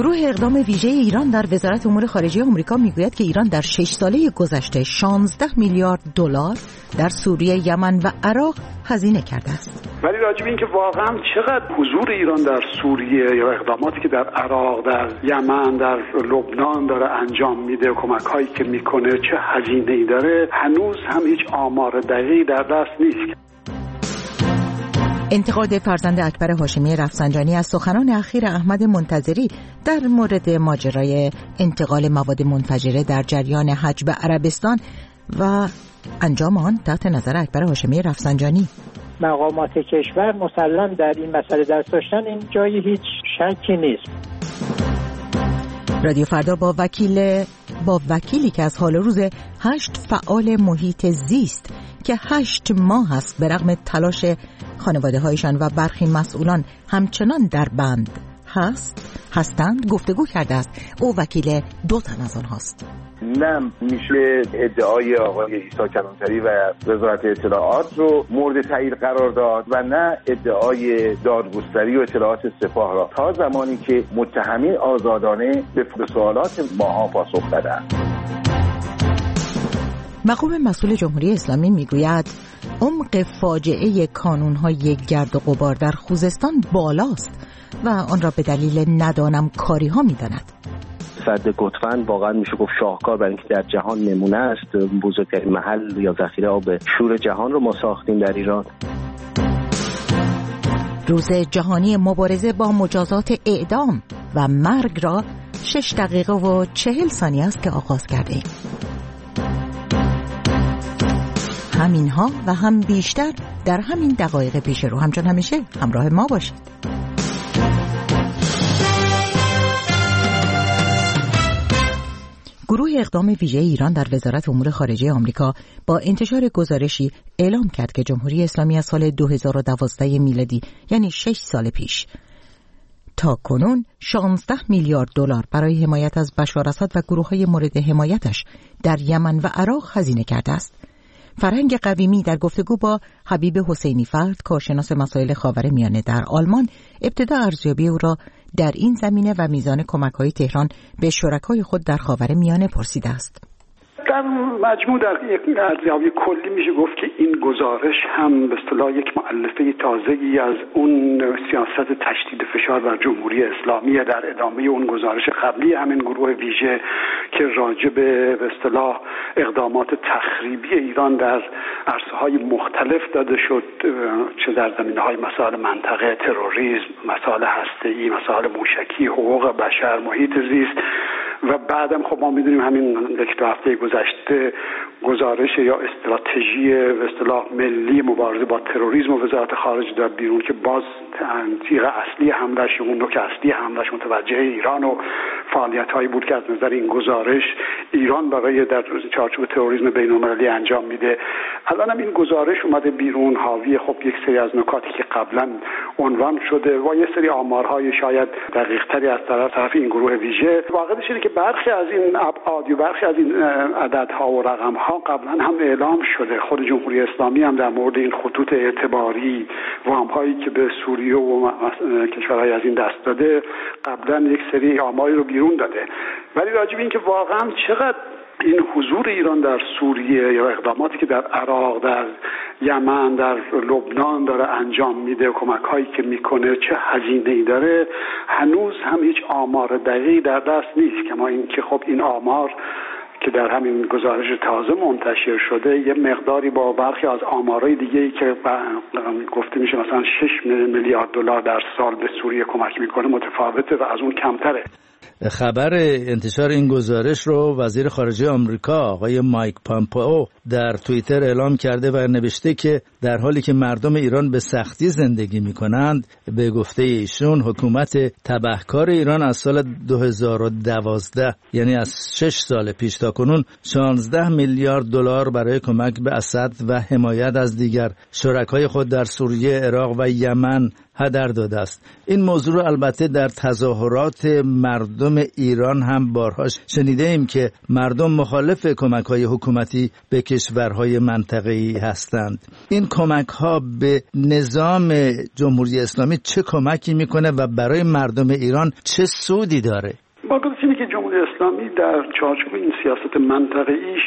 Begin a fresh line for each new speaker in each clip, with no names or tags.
گروه اقدام ویژه ایران در وزارت امور خارجه آمریکا میگوید که ایران در 6 ساله گذشته 16 میلیارد دلار در سوریه، یمن و عراق هزینه کرده است.
ولی راجع به اینکه واقعا چقدر حضور ایران در سوریه یا اقداماتی که در عراق، در یمن، در لبنان داره انجام میده، کمک‌هایی که میکنه، چه هزینه‌ای داره، هنوز هم هیچ آمار دقیقی در دست نیست.
انتقاد فرزند اکبر هاشمی رفسنجانی از سخنان اخیر احمد منتظری در مورد ماجرای انتقال مواد منفجره در جریان حج به عربستان و انجام آن تحت نظر اکبر هاشمی رفسنجانی.
مقامات کشور مسلم در این مسئله دست داشتن، این جای هیچ شکی نیست.
رادیو فردا با وکیلی که از حال روز 8 فعال محیط زیست که 8 ماه است به رغم تلاش خانواده هایشان و برخی مسئولان همچنان در بند هستند گفتگو کرده است. او وکیل 2 تن از آنهاست.
نه میشه ادعای آقای عیسی کلانتری و وزارت اطلاعات رو مورد تایید قرار داد و نه ادعای دادگستری و اطلاعات سپاه را، تا زمانی که متهمین آزادانه به سوالات ماها پاسخ دادند.
مقام مسئول جمهوری اسلامی میگوید عمق فاجعه کانون‌های گرد و غبار در خوزستان بالاست و آن را به دلیل ندانم کاری ها می‌داند.
سد گتفند واقعا میشه گفت شاهکار برای اینکه در جهان نمونه است. بزرگترین محل یا ذخیره آب شور جهان رو ما ساختیم در ایران.
روز جهانی مبارزه با مجازات اعدام و مرگ را 6 دقیقه و 40 ثانیه است که آغاز کرده ایم. همینها و هم بیشتر در همین دقایق پیش رو. همچون همیشه همراه ما باشید. گروه اقدام ویژه ایران در وزارت امور خارجه آمریکا با انتشار گزارشی اعلام کرد که جمهوری اسلامی از سال 2012 میلادی، یعنی 6 سال پیش، تا کنون 16 میلیارد دلار برای حمایت از بشار اسد و گروه‌های مورد حمایتش در یمن و عراق هزینه کرده است. فرهنگ قویمی در گفتگو با حبیب حسینی فرد، کارشناس مسائل خاورمیانه در آلمان، ابتدا ارزیابی او را در این زمینه و میزان کمک‌های تهران به شرکای خود در خاورمیانه پرسیده است.
در مجموع در یک ارزیابی کلی میشه گفت که این گزارش هم به اصطلاح یک مؤلفه تازه‌ای از اون سیاست تشدید فشار بر جمهوری اسلامی در ادامه اون گزارش قبلی همین گروه ویژه که راجع به اصطلاح اقدامات تخریبی ایران در عرصه‌های مختلف داده شد، چه در زمینه‌های مسائل منطقه، تروریسم، مسائل هسته‌ای، مسائل موشکی، حقوق بشر، محیط زیست و بعدم خب ما می‌دونیم همین یک هفته گذشته گزارش یا استراتژی به اصطلاح ملی مبارزه با تروریسم و وزارت خارجه داد بیرون که باز تیغ اصلی حمله‌اش، اون نوک اصلی حمله‌اش متوجه ایران و فعالیت‌هایی بود که از نظر این گزارش ایران برای در چارچوب تروریسم بین‌المللی انجام میده. الان هم این گزارش اومده بیرون، حاوی خب یک سری از نکاتی که قبلا عنوان شده و یه سری آمارهای شاید دقیق‌تری از طرف این گروه ویژه. واقعیتش اینه که برخی از این ابعاد و برخی از این عددها و رقم‌ها قبلا هم اعلام شده. خود جمهوری اسلامی هم در مورد این خطوط اعتباری وام‌هایی که به سوریه و کشورهای از این دست داده قبلا یک سری آماری رو بیرون داده. ولی راجع به اینکه واقعا چقدر این حضور ایران در سوریه یا اقداماتی که در عراق، در یمن، در لبنان داره انجام میده، کمک‌هایی که میکنه، چه هزینه‌ای داره، هنوز هم هیچ آمار دقیقی در دست نیست. کما اینکه خب این آمار که در همین گزارش تازه منتشر شده یه مقداری با برخی از آمارهای دیگه‌ای که گفته میشه مثلا 6 میلیارد دلار در سال به سوریه کمک میکنه متفاوته و از اون کمتره.
خبر انتشار این گزارش رو وزیر خارجه آمریکا آقای مایک پامپئو در توییتر اعلام کرده و نوشته که در حالی که مردم ایران به سختی زندگی می‌کنند، به گفته ایشون حکومت تبهکار ایران از سال 2012 یعنی از 6 سال پیش تا کنون 16 میلیارد دلار برای کمک به اسد و حمایت از دیگر شرکای خود در سوریه، عراق و یمن هدر داده است. این موضوع رو البته در تظاهرات مردم ایران هم بارها شنیده ایم که مردم مخالف کمک‌های حکومتی به کشورهای منطقه‌ای هستند. این کمک‌ها به نظام جمهوری اسلامی چه کمکی میکنه و برای مردم ایران چه سودی داره؟
واقعا اینه که جمهوری اسلامی در چارچوب این سیاست منطقه‌ایش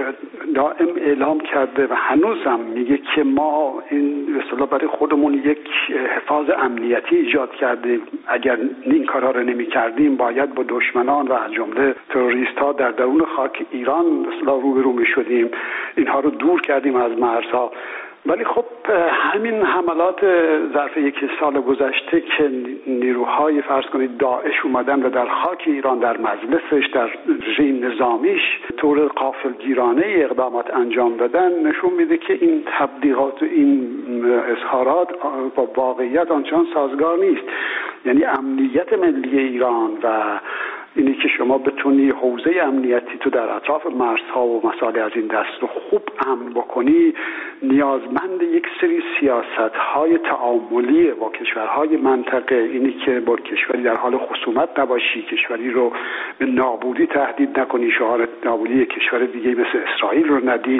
دائم اعلام کرده و هنوزم میگه که ما این به اصطلاح برای خودمون یک حفاظ امنیتی ایجاد کردیم. اگر این کارها رو نمی‌کردیم باید با دشمنان و از جمله تروریست‌ها در درون خاک ایران به اصطلاح روبرو می‌شدیم. اینها رو دور کردیم از مرزها. ولی خب همین حملات ظرف یک سال گذشته که نیروهای فرض کنید داعش اومدن و در خاک ایران در مجلسش در رژیم نظامیش طور غافلگیرانه اقدامات انجام دادن نشون میده که این تبلیغات و این اظهارات با واقعیت آنچنان سازگار نیست. یعنی امنیت ملی ایران و اینی که شما بتونی حوزه امنیتی تو در اطراف مرزها و مسائل از این دست رو خوب امن بکنی نیازمند یک سری سیاست‌های تعاملی با کشورهای منطقه، اینی که با کشوری در حال خصومت نباشی، کشوری رو به نابودی تهدید نکنی، شعار نابودی کشور دیگه مثل اسرائیل رو ندی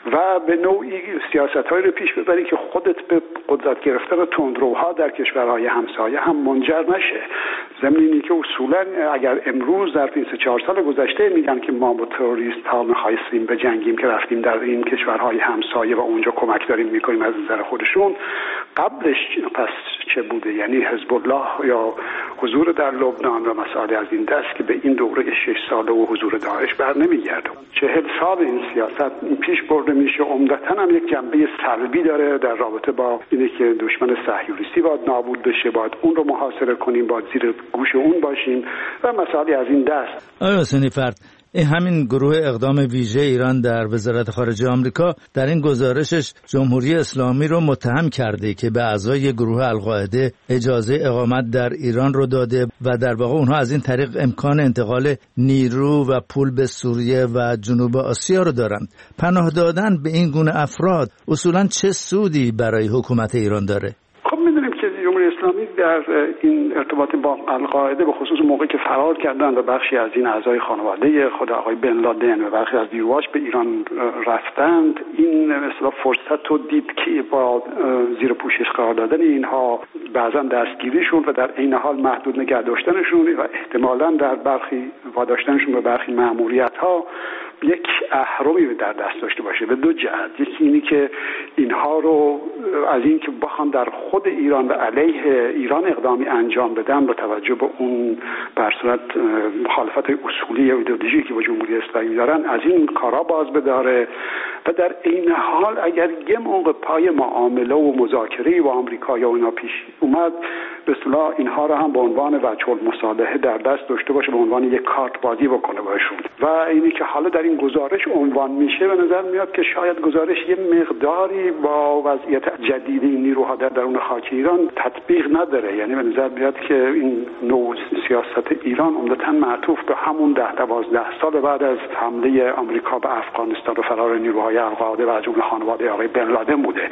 و به نوعی سیاست‌هایی رو پیش ببری که خودت به قدرت گرفتن تندروها در کشورهای همسایه هم منجر نشه. ضمن اینی که اصولاً اگر امروز در 3-4 سال گذشته میگن که ما با تروریست ها می‌خواستیم بجنگیم که رفتیم در این کشورهای همسایه و اونجا کمک داریم میکنیم از نظر خودشون، قبلش پس چه بوده؟ یعنی حزب الله یا حضور در لبنان و مسائل از این دست که به این دوره 6 ساله و حضور داعش بر نمیگرده. 40 سال این سیاست پیش برده میشه. عمدتاً هم یک جنبه سلبی داره در رابطه با اینه که دشمن صهیونیستی باید نابود بشه، باید اون رو محاصره کنیم، باید زیر گوش اون باشیم و مسائل از این دست.
آیا حسینی فرد، همین گروه اقدام ویژه ایران در وزارت خارجه آمریکا در این گزارشش جمهوری اسلامی رو متهم کرده که به اعضای گروه القاعده اجازه اقامت در ایران رو داده و در واقع اونها از این طریق امکان انتقال نیرو و پول به سوریه و جنوب آسیا رو دارند. پناه دادن به این گونه افراد اصولاً چه سودی برای حکومت ایران داره؟
خب میدونیم که جمهوری اسلامی در این ارتباط با القاعده به خصوص موقعی که فرار کردند و بخشی از این اعضای خانواده خود آقای بن لادن و بخشی از نیروهاش به ایران رفتند، این مثلا فرصت رو دید که با زیر پوشش قرار دادن اینها بعضا دستگیریشون و در عین حال محدود نگه داشتنشون و احتمالاً در برخی واداشتنشون به برخی مأموریت‌ها یک اهرمی در دست داشته باشه به دو جهت. یکی اینی که اینها رو از این که بخوان در خود ایران و علیه ایران اقدامی انجام بدن با توجه به اون بر صورت مخالفت اصولی و ایدئولوژی که با جمهوری اسلامی دارن از این کارا باز بداره و در عین حال اگر یه موقع پای معامله و مذاکره با آمریکا یا اونا پیش اومد به اصطلاح اینها رو هم به عنوان وجه المصالحه در دست داشته باشه، به عنوان یک کارت بازی بکنه باشون. و اینی که حالا در این گزارش عنوان میشه به نظر میاد که شاید گزارش یه مقداری با وضعیت جدید این نیروها در درون خاک ایران تطبیق نداره. یعنی به نظر میاد که این نوع سیاست ایران عمدتاً معطوف به همون 10-12 سال بعد از حمله آمریکا به افغانستان و فرار نیروهای القاعده و از جمله خانواده آقای بن لادن بوده.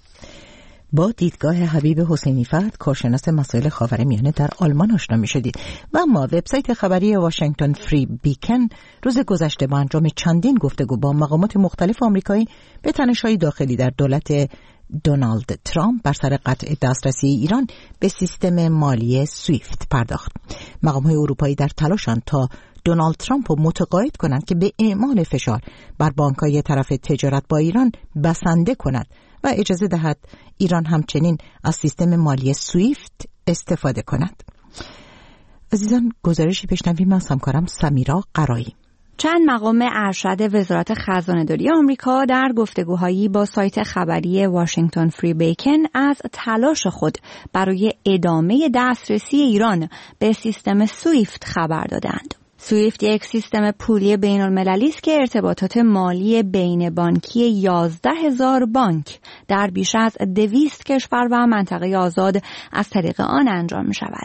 با دیدگاه حبیب حسینی فرد، کارشناس مسائل خاورمیانه در آلمان آشنا می‌شدید. و اما وبسایت خبری واشنگتن فری بیکن روز گذشته با انجام چندین گفتگو با مقامات مختلف آمریکایی به تنش‌های داخلی در دولت دونالد ترامپ بر سر قطع دسترسی ایران به سیستم مالی سویفت پرداخت. مقامات اروپایی در تلاشند تا دونالد ترامپ رو متقاعد کنند که به اعمال فشار بر بانک‌های طرف تجارت با ایران بسنده کند و اجازه دهد ایران همچنین از سیستم مالی سویفت استفاده کند. عزیزان، گزارشی بشنویم از همکارم سمیرا قرایی.
چند مقام ارشد وزارت خزانه‌داری آمریکا در گفتگوهایی با سایت خبری واشنگتن فری بیکن از تلاش خود برای ادامه دسترسی ایران به سیستم سویفت خبر دادند. سویفت یک سیستم پولی بین المللی است که ارتباطات مالی بین بانکی 11,000 بانک در بیش از 200 کشور و منطقه آزاد از طریق آن انجام می شود.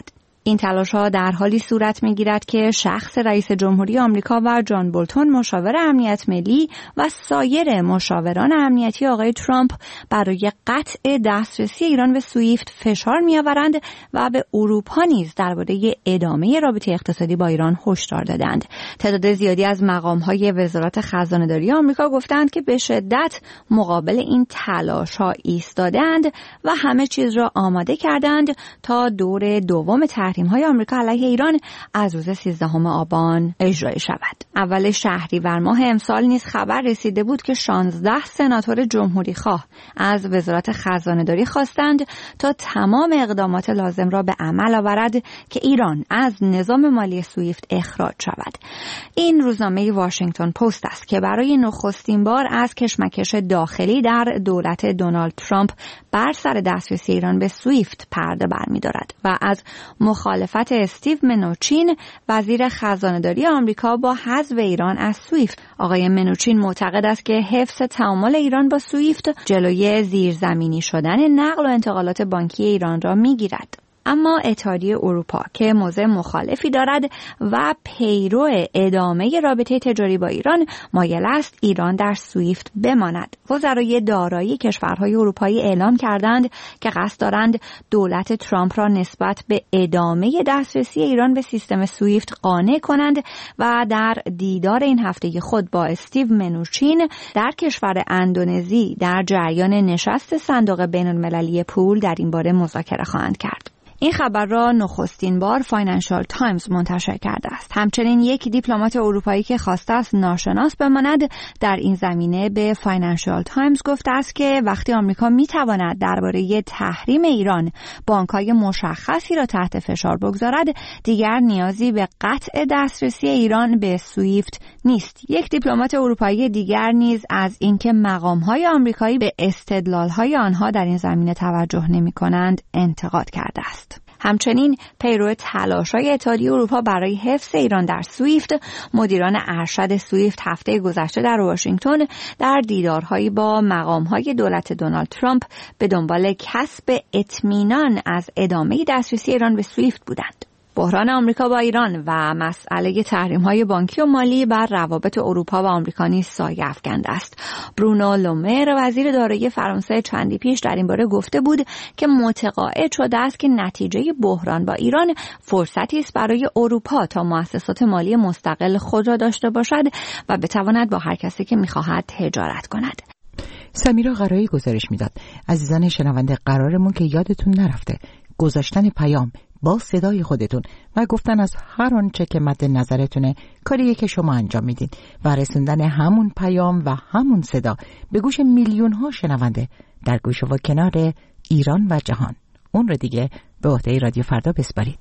این تلاش‌ها در حالی صورت می‌گیرد که شخص رئیس جمهوری آمریکا و جان بولتون مشاور امنیت ملی و سایر مشاوران امنیتی آقای ترامپ برای قطع دسترسی ایران به سویفت فشار می‌آورند و به اروپا نیز درباره ادامه رابطه اقتصادی با ایران هشدار دادند. تعداد زیادی از مقام‌های وزارت خزانه‌داری آمریکا گفتند که به شدت مقابل این تلاش‌ها ایستادند و همه چیز را آماده کردند تا دور دوم تحریم‌های آمریکا علیه ایران از روز 13 آبان اجرا شود. اول شهریور ماه امسال نیز خبر رسیده بود که 16 سناتور جمهوری‌خواه از وزارت خزانه‌داری خواستند تا تمام اقدامات لازم را به عمل آورد که ایران از نظام مالی سویفت اخراج شود. این روزنامه واشنگتن پست است که برای نخستین بار از کشمکش داخلی در دولت دونالد ترامپ بر سر دسترسی ایران به سویفت پرده برمی‌دارد و از مخالفت استیو منوچین وزیر خزانه‌داری آمریکا با حذف ایران از سویفت. آقای منوچین معتقد است که حفظ تعامل ایران با سویفت جلوی زیرزمینی شدن نقل و انتقالات بانکی ایران را می‌گیرد. اما اتحادیه اروپا که موضع مخالفی دارد و پیرو ادامه رابطه تجاری با ایران مایل است ایران در سویفت بماند. وزرای دارایی کشورهای اروپایی اعلام کردند که قصد دارند دولت ترامپ را نسبت به ادامه دسترسی ایران به سیستم سویفت قانع کنند و در دیدار این هفته خود با استیو منوچین در کشور اندونزی در جریان نشست صندوق بین‌المللی پول در این باره مذاکره خواهند کرد. این خبر را نخستین بار فاینانشال تایمز منتشر کرده است. همچنین یک دیپلمات اروپایی که خواسته است ناشناس بماند در این زمینه به فاینانشال تایمز گفته است که وقتی آمریکا میتواند درباره تحریم ایران بانک‌های مشخصی را تحت فشار بگذارد، دیگر نیازی به قطع دسترسی ایران به سویفت نیست. یک دیپلمات اروپایی دیگر نیز از اینکه مقام‌های آمریکایی به استدلال‌های آنها در این زمینه توجه نمی‌کنند انتقاد کرده است. همچنین پیرو تلاش‌های اتحادیه اروپا برای حفظ ایران در سویفت، مدیران ارشد سویفت هفته گذشته در واشنگتن در دیدارهایی با مقام‌های دولت دونالد ترامپ به دنبال کسب اطمینان از ادامه دسترسی ایران به سویفت بودند. بحران آمریکا با ایران و مسئله تحریم‌های بانکی و مالی بر روابط اروپا و آمریکا نیز سایه افکنده است. برونو لومر وزیر دارایی فرانسه چندی پیش در این باره گفته بود که متقاعد شده است که نتیجه بحران با ایران فرصتی است برای اروپا تا مؤسسات مالی مستقل خود را داشته باشد و بتواند با هر کسی که می‌خواهد تجارت کند.
سمیرا قرایی گزارش میداد. عزیزان شنونده، قرارمون که یادتون نرفته گذاشتن پیام با صدای خودتون و گفتن از هر آنچه که مد نظرتونه کاریه که شما انجام میدین و رسوندن همون پیام و همون صدا به گوش میلیون ها شنونده در گوش و کنار ایران و جهان. اون رو دیگه به عهده رادیو فردا بسپارید.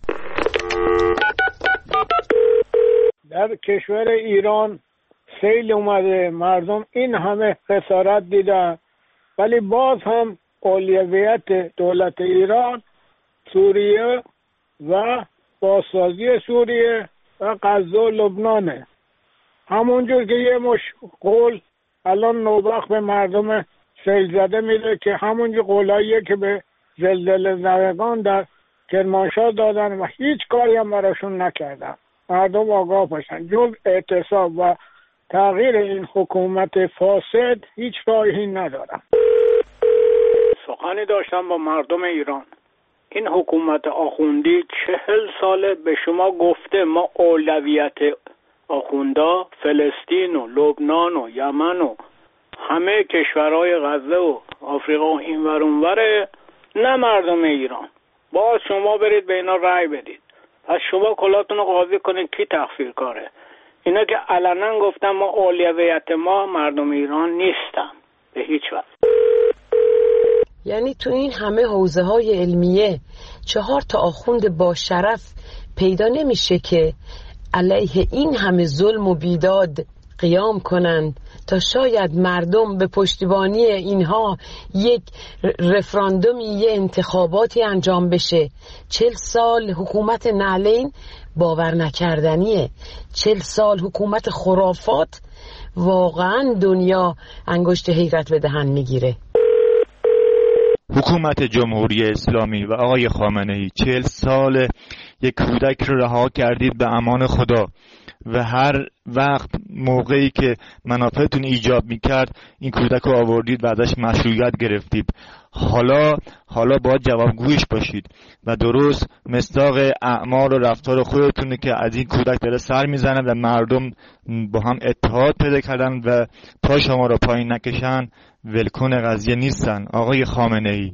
در کشور ایران سیل اومده، مردم این همه خسارت دیدن، ولی باز هم اولویت دولت ایران سوریه و بازسازی سوریه و غزه و لبنانه. همونجور که یه مش قول الان نوبخت به مردم سیل زده میده که همونجور قولاییه که به زلزله زدگان در کرمانشاه دادن و هیچ کاری هم براشون نکردن. مردم آگاه باشن. جز اعتصاب و تغییر این حکومت فاسد هیچ راهی ندارن. سخنی داشتم با مردم ایران. این حکومت آخوندی 40 ساله به شما گفته ما اولویت آخوندا فلسطین و لبنان و یمن و همه کشورهای غزه و آفریقا و اینور اونوره، نه مردم ایران. باز شما برید به اینا رأی بدید. پس شما کلاتون رو قاضی کنید کی تقصیر کاره. اینا که علنا گفتن ما اولویت ما مردم ایران نیستن به هیچ وجه.
یعنی تو این همه حوزه‌های علمیه 4 تا آخوند با شرف پیدا نمیشه که علیه این همه ظلم و بیداد قیام کنند تا شاید مردم به پشتیبانی اینها یک رفراندومی، یه انتخاباتی انجام بشه. 40 سال حکومت نعلین باور نکردنیه. 40 سال حکومت خرافات، واقعا دنیا انگشت حیرت به دهن میگیره.
حکومت جمهوری اسلامی و آقای خامنه‌ای 40 سال یک کودک رو رها کردید به امان خدا و هر وقت موقعی که منافعتون ایجاب میکرد این کودک رو آوردید و ازش مشروعیت گرفتید. حالا باید جوابگویش باشید و درست مصداق اعمال و رفتار خودتونه که از این کودک داره سر میزنه و مردم با هم اتحاد پیدا کردن و تا شما رو پایین نکشن ولکن قضیه نیستن. آقای خامنه‌ای،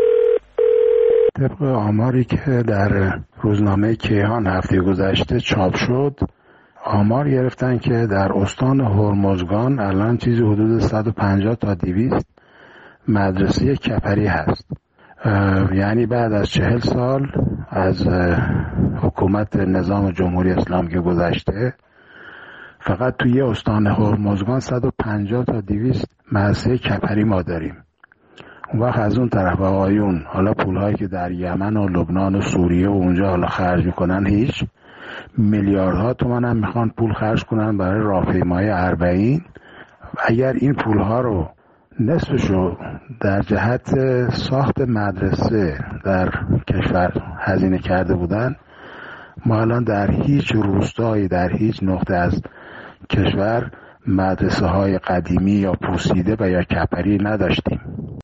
طبق آماری که در روزنامه کیهان هفته گذشته چاپ شد، آمار گرفتن که در استان هرمزگان الان چیزی حدود 150 تا 200 مدرسه کپری هست. یعنی بعد از 40 سال از حکومت نظام جمهوری اسلامی که گذشته، فقط توی استان هرمزگان 150 تا 200 مدرسه کپری ما داریم. اون وقت از اون طرف آقایون حالا پولهایی که در یمن و لبنان و سوریه و اونجا حالا خرج میکنن، هیچ میلیاردها تومان هم میخوان پول خرج کنن برای راهپیمایی 40. اگر این پولها رو نصفشو در جهت ساخت مدرسه در کشور هزینه کرده بودن، ما الان در هیچ روستایی در هیچ نقطه از کشور مدرسه های قدیمی یا پوسیده و یا کپری نداشتیم.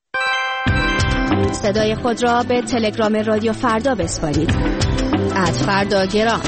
صدای خود را به تلگرام رادیو فردا بسپارید. @فرداگرام.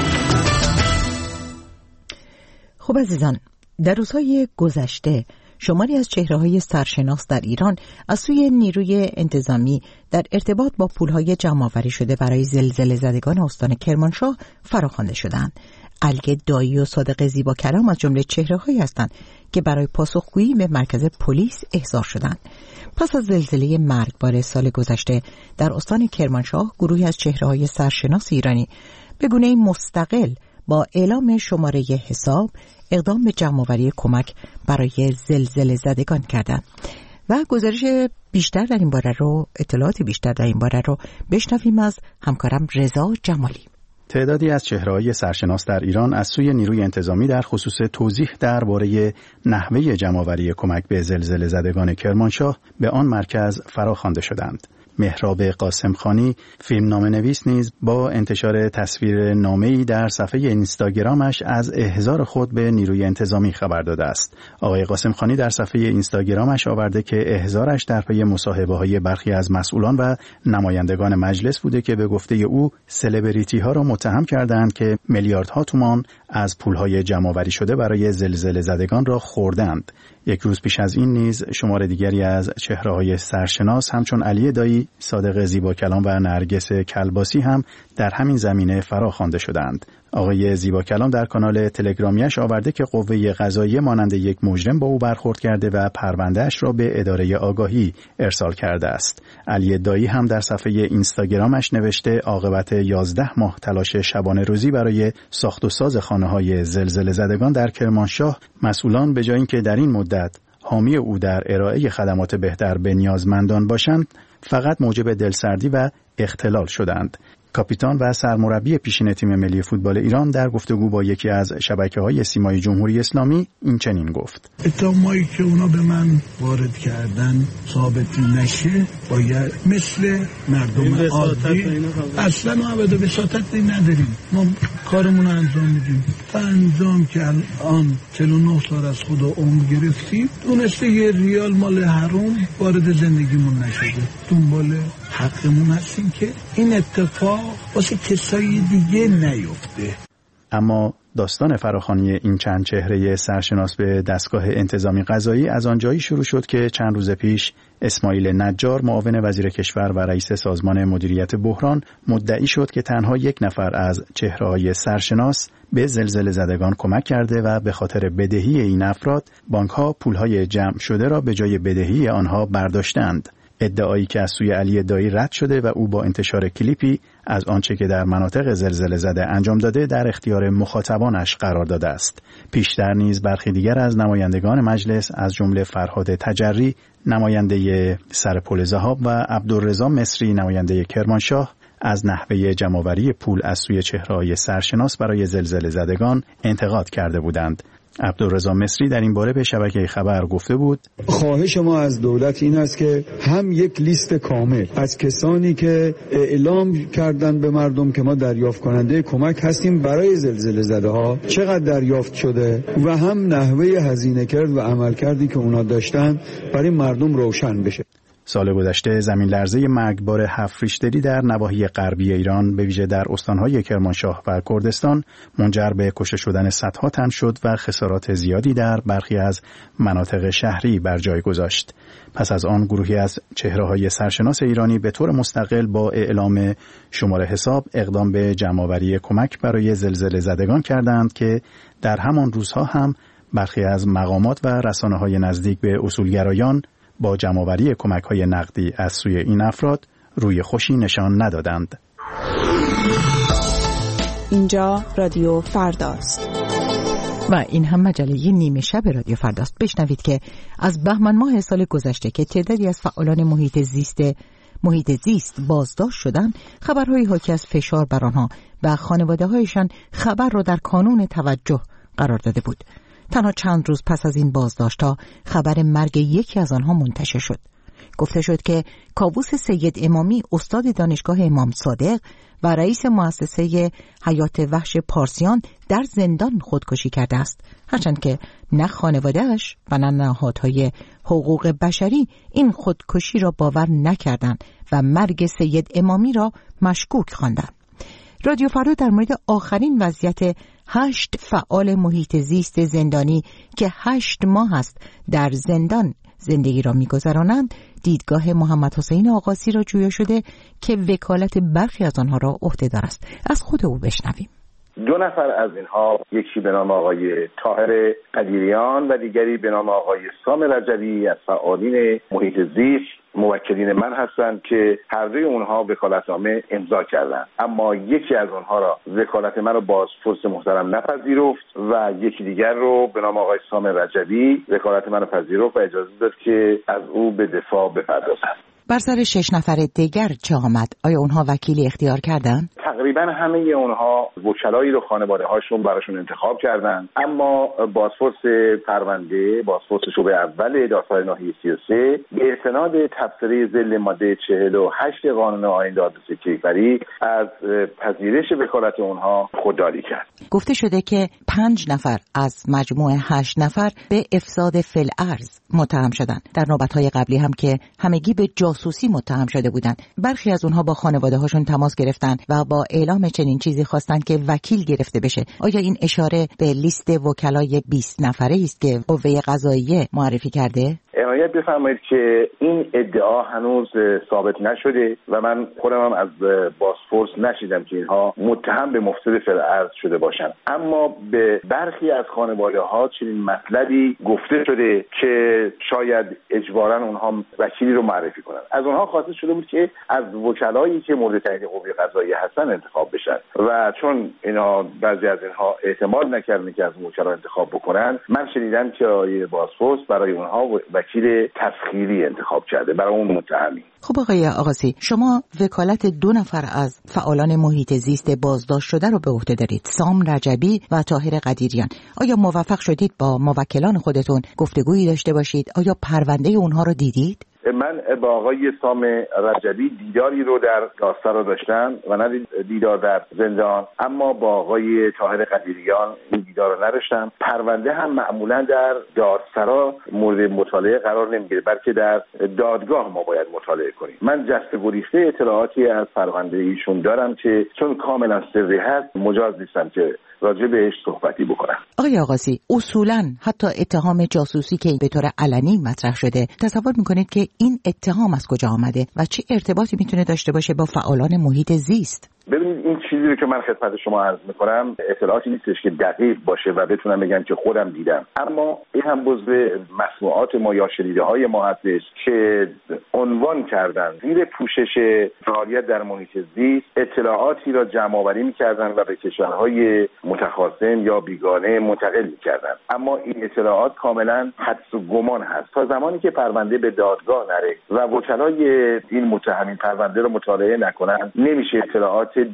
خب عزیزان، در روزهای گذشته شماری از چهره‌های سرشناس در ایران از سوی نیروی انتظامی در ارتباط با پولهای جمع‌آوری شده برای زلزله زدگان استان کرمانشاه فراخوانده شدند. علی دایی و صادق زیباکلام از جمله چهره‌هایی هستند که برای پاسخگویی به مرکز پلیس احضار شدند. پس از زلزله مرگبار سال گذشته در استان کرمانشاه، گروهی از چهره‌های سرشناس ایرانی به گونه‌ای مستقل با اعلام شماره حساب اقدام به جمع‌آوری کمک برای زلزله زدگان کردند و گزارش بیشتر در این باره رو، اطلاعات بیشتر در این باره رو بشنویم از همکارم رضا جمالی.
تعدادی از چهره‌های سرشناس در ایران از سوی نیروی انتظامی در خصوص توضیح درباره نحوه جمع‌آوری کمک به زلزله زدگان کرمانشاه به آن مرکز فراخوانده شدند. مهراب قاسمخانی، فیلمنامه‌نویس، نیز با انتشار تصویر نامه‌ای در صفحه اینستاگرامش از احضار خود به نیروی انتظامی خبر داده است. آقای قاسمخانی در صفحه اینستاگرامش آورده که احضارش در پی مصاحبه‌های برخی از مسئولان و نمایندگان مجلس بوده که به گفته او سلبریتی‌ها را متهم کردند که میلیاردها تومان از پول‌های جمع‌آوری شده برای زلزله زدگان را خوردند. یک روز پیش از این نیز شمار دیگری از چهره‌های سرشناس همچون علی دایی، صادق زیباکلام و نرگس کلباسی هم در همین زمینه فراخوانده شدند. آقای زیباکلام در کانال تلگرامیش آورده که قوه قضاییه مانند یک مجرم با او برخورد کرده و پروندهش را به اداره آگاهی ارسال کرده است. علی دایی هم در صفحه اینستاگرامش نوشته عاقبت 11 ماه تلاش شبانه روزی برای ساخت و ساز خانه‌های زلزله زدگان در کرمانشاه، مسئولان به جای اینکه در این مدت حامی او در ارائه خدمات بهتر به نیازمندان باشند، فقط موجب دلسردی و اختلال شدند. کاپیتان و سرمربی پیشین تیم ملی فوتبال ایران در گفتگو با یکی از شبکه‌های سیمای جمهوری اسلامی این چنین گفت:
اتهامایی که اونا به من وارد کردن ثابت نشه، باید مثل مردم عادی اصلا ما ابدا وساطت نداریم، ما کارمون رو انجام میدیم. تا انجام که الان 49 سال از خدا عمر گرفتیم، دونسته یه ریال مال حرام وارد زندگیمون نشده، دنبال حقمون هستیم که این اتفاق واسه کسایی دیگه نیفته.
اما داستان فراخوانی این چند چهره سرشناس به دستگاه انتظامی قضایی از آنجایی شروع شد که چند روز پیش اسماعیل نجار، معاون وزیر کشور و رئیس سازمان مدیریت بحران، مدعی شد که تنها یک نفر از چهره‌های سرشناس به زلزله زدگان کمک کرده و به خاطر بدهی این افراد بانک‌ها پول‌های جمع شده را به جای بدهی آنها برداشتند. ادعایی که از سوی علی دایی رد شده و او با انتشار کلیپی از آنچه که در مناطق زلزله زده انجام داده در اختیار مخاطبانش قرار داده است. پیشتر نیز برخی دیگر از نمایندگان مجلس از جمله فرهاد تجری، نماینده سرپل ذهاب و عبدالرضا مصری، نماینده کرمانشاه، از نحوه جمع‌آوری پول از سوی چهره‌های سرشناس برای زلزله زدگان انتقاد کرده بودند. عبدالرضا مصری در این باره به شبکه خبر گفته بود:
خواهش ما از دولت این است که هم یک لیست کامل از کسانی که اعلام کردن به مردم که ما دریافت کننده کمک هستیم برای زلزله زده ها چقدر دریافت شده و هم نحوه هزینه کرد و عمل کردی که اونا داشتن برای مردم روشن بشه.
سال گذشته زمین لرزه مرگبار 7 ریشتری در نواحی غربی ایران به ویژه در استانهای کرمانشاه و کردستان منجر به کشته شدن صدها تن شد و خسارات زیادی در برخی از مناطق شهری بر جای گذاشت. پس از آن گروهی از چهره‌های سرشناس ایرانی به طور مستقل با اعلام شماره حساب اقدام به جمع‌آوری کمک برای زلزله زدگان کردند که در همان روزها هم برخی از مقامات و رسانه‌های نزدیک به اصولگرایان با جمع‌آوری کمک‌های نقدی از سوی این افراد روی خوشی نشان ندادند.
اینجا رادیو فرداست
و این هم مجله نیمه شب رادیو فرداست. بشنوید که از بهمن ماه سال گذشته که تعدادی از فعالان محیط زیست بازداشت شدن، خبرهای حاکی از فشار بر آنها و خانواده‌هایشان خبر را در کانون توجه قرار داده بود. تنها چند روز پس از این بازداشت‌ها خبر مرگ یکی از آنها منتشر شد. گفته شد که کاووس سید امامی، استاد دانشگاه امام صادق و رئیس مؤسسه حیات وحش پارسیان، در زندان خودکشی کرده است، هرچند که نه خانواده‌اش و نه نهادهای حقوق بشری این خودکشی را باور نکردند و مرگ سید امامی را مشکوک خواندند. رادیو فردا در مورد آخرین وضعیت 8 فعال محیط زیست زندانی که 8 ماه است در زندان زندگی را می‌گذرانند، دیدگاه محمد حسین آقاسی را جویا شده که وکالت برخی از آنها را عهده‌دار است. از خود او بشنویم.
2 نفر از اینها، یکی به نام آقای طاهر قدیریان و دیگری به نام آقای سام رجبی از فعالین محیط زیست موکلین من هستند که هر دوی اونها وکالتنامه امضا کردند، اما یکی از اونها را وکالت من رو بازپرس محترم نپذیرفت و یکی دیگر رو به نام آقای سام رجبی وکالت من رو پذیرفت و اجازه داد که از او به دفاع بپردازد.
بر سر 6 نفر دیگر چه آمد؟ آیا اونها وکیلی اختیار کردند؟
تقریبا همه اونها وکلایی رو خانواده هاشون براشون انتخاب کردند، اما بازپرس پرونده، بازپرس شعبه اول دادسرای ناحیه 33 به استناد تبصره ذیل ماده 48 قانون آیین دادرسی کیفری از پذیرش وکالت اونها خودداری کرد.
گفته شده که 5 نفر از مجموع 8 نفر به افساد فی‌الارض متهم شدند. در نوبت‌های قبلی هم که همگی به جاسوسی متهم شده بودند. برخی از اونها با خانواده هاشون تماس گرفتند و با اعلام چنین چیزی خواستند که وکیل گرفته بشه. آیا این اشاره به لیست وکلای 20 نفره است که قوه قضاییه معرفی کرده؟
عنایت بفرمایید که این ادعا هنوز ثابت نشده و من خودم هم از بازپرس نشیدم که اینها متهم به مفسد فی‌الارض شده باشند، اما به برخی از خانواده ها چنین مطلبی گفته شده که شاید اجباراً اونها وکیلی رو معرفی کنند. از اونها خواسته شده بود که از وکلایی که مورد تایید قوه قضاییه هستن انتخاب بشن و چون اینا بعضی از اینها اعتماد نکردن که از وکلا انتخاب بکنن، من شنیدم که آقای بازپرس برای اونها وکیل تسخیری انتخاب کرده برای اون متهمی.
خب آقای آقاسی، شما وکالت 2 نفر از فعالان محیط زیست بازداشت شده رو به عهده دارید، سام رجبی و طاهر قدیریان. آیا موفق شدید با موکلان خودتون گفتگویی داشته باشید؟ آیا پرونده اونها رو دیدید؟
من با آقای سام رجبی دیداری رو در دادسرا داشتم و نه دیدار در زندان، اما با آقای طاهر قدیریان این دیدار رو نداشتم. پرونده هم معمولا در دادسرا مورد مطالعه قرار نمیگیره، بلکه در دادگاه ما باید مطالعه کنیم. من جست گریخته اطلاعاتی از پرونده ایشون دارم که چون کاملا سری هست مجاز نیستم که راجع بهش صحبتی بکنم.
آقای آقاسی، اصولاً حتی اتهام جاسوسی که به طور علنی مطرح شده، تصور میکنید که این اتهام از کجا آمده و چه ارتباطی میتونه داشته باشه با فعالان محیط زیست؟
ببینید، این چیزی رو که من خدمت شما عرض میکنم اطلاعاتی نیستش که دقیق باشه و بتونم بگم که خودم دیدم، اما این هم جزو مسموعات ما یا شنیده های ما هستش که عنوان کردن زیر پوشش فعالیت در محیط زیست اطلاعاتی را جمع آوری میکردن و به کشورهای متخاصم یا بیگانه منتقل میکردن، اما این اطلاعات کاملا حدس و گمان هست تا زمانی که پرونده به دادگاه نره و وکلای این متهمین پرونده رو مطالعه نکنن، نمیشه اطلاعات درستی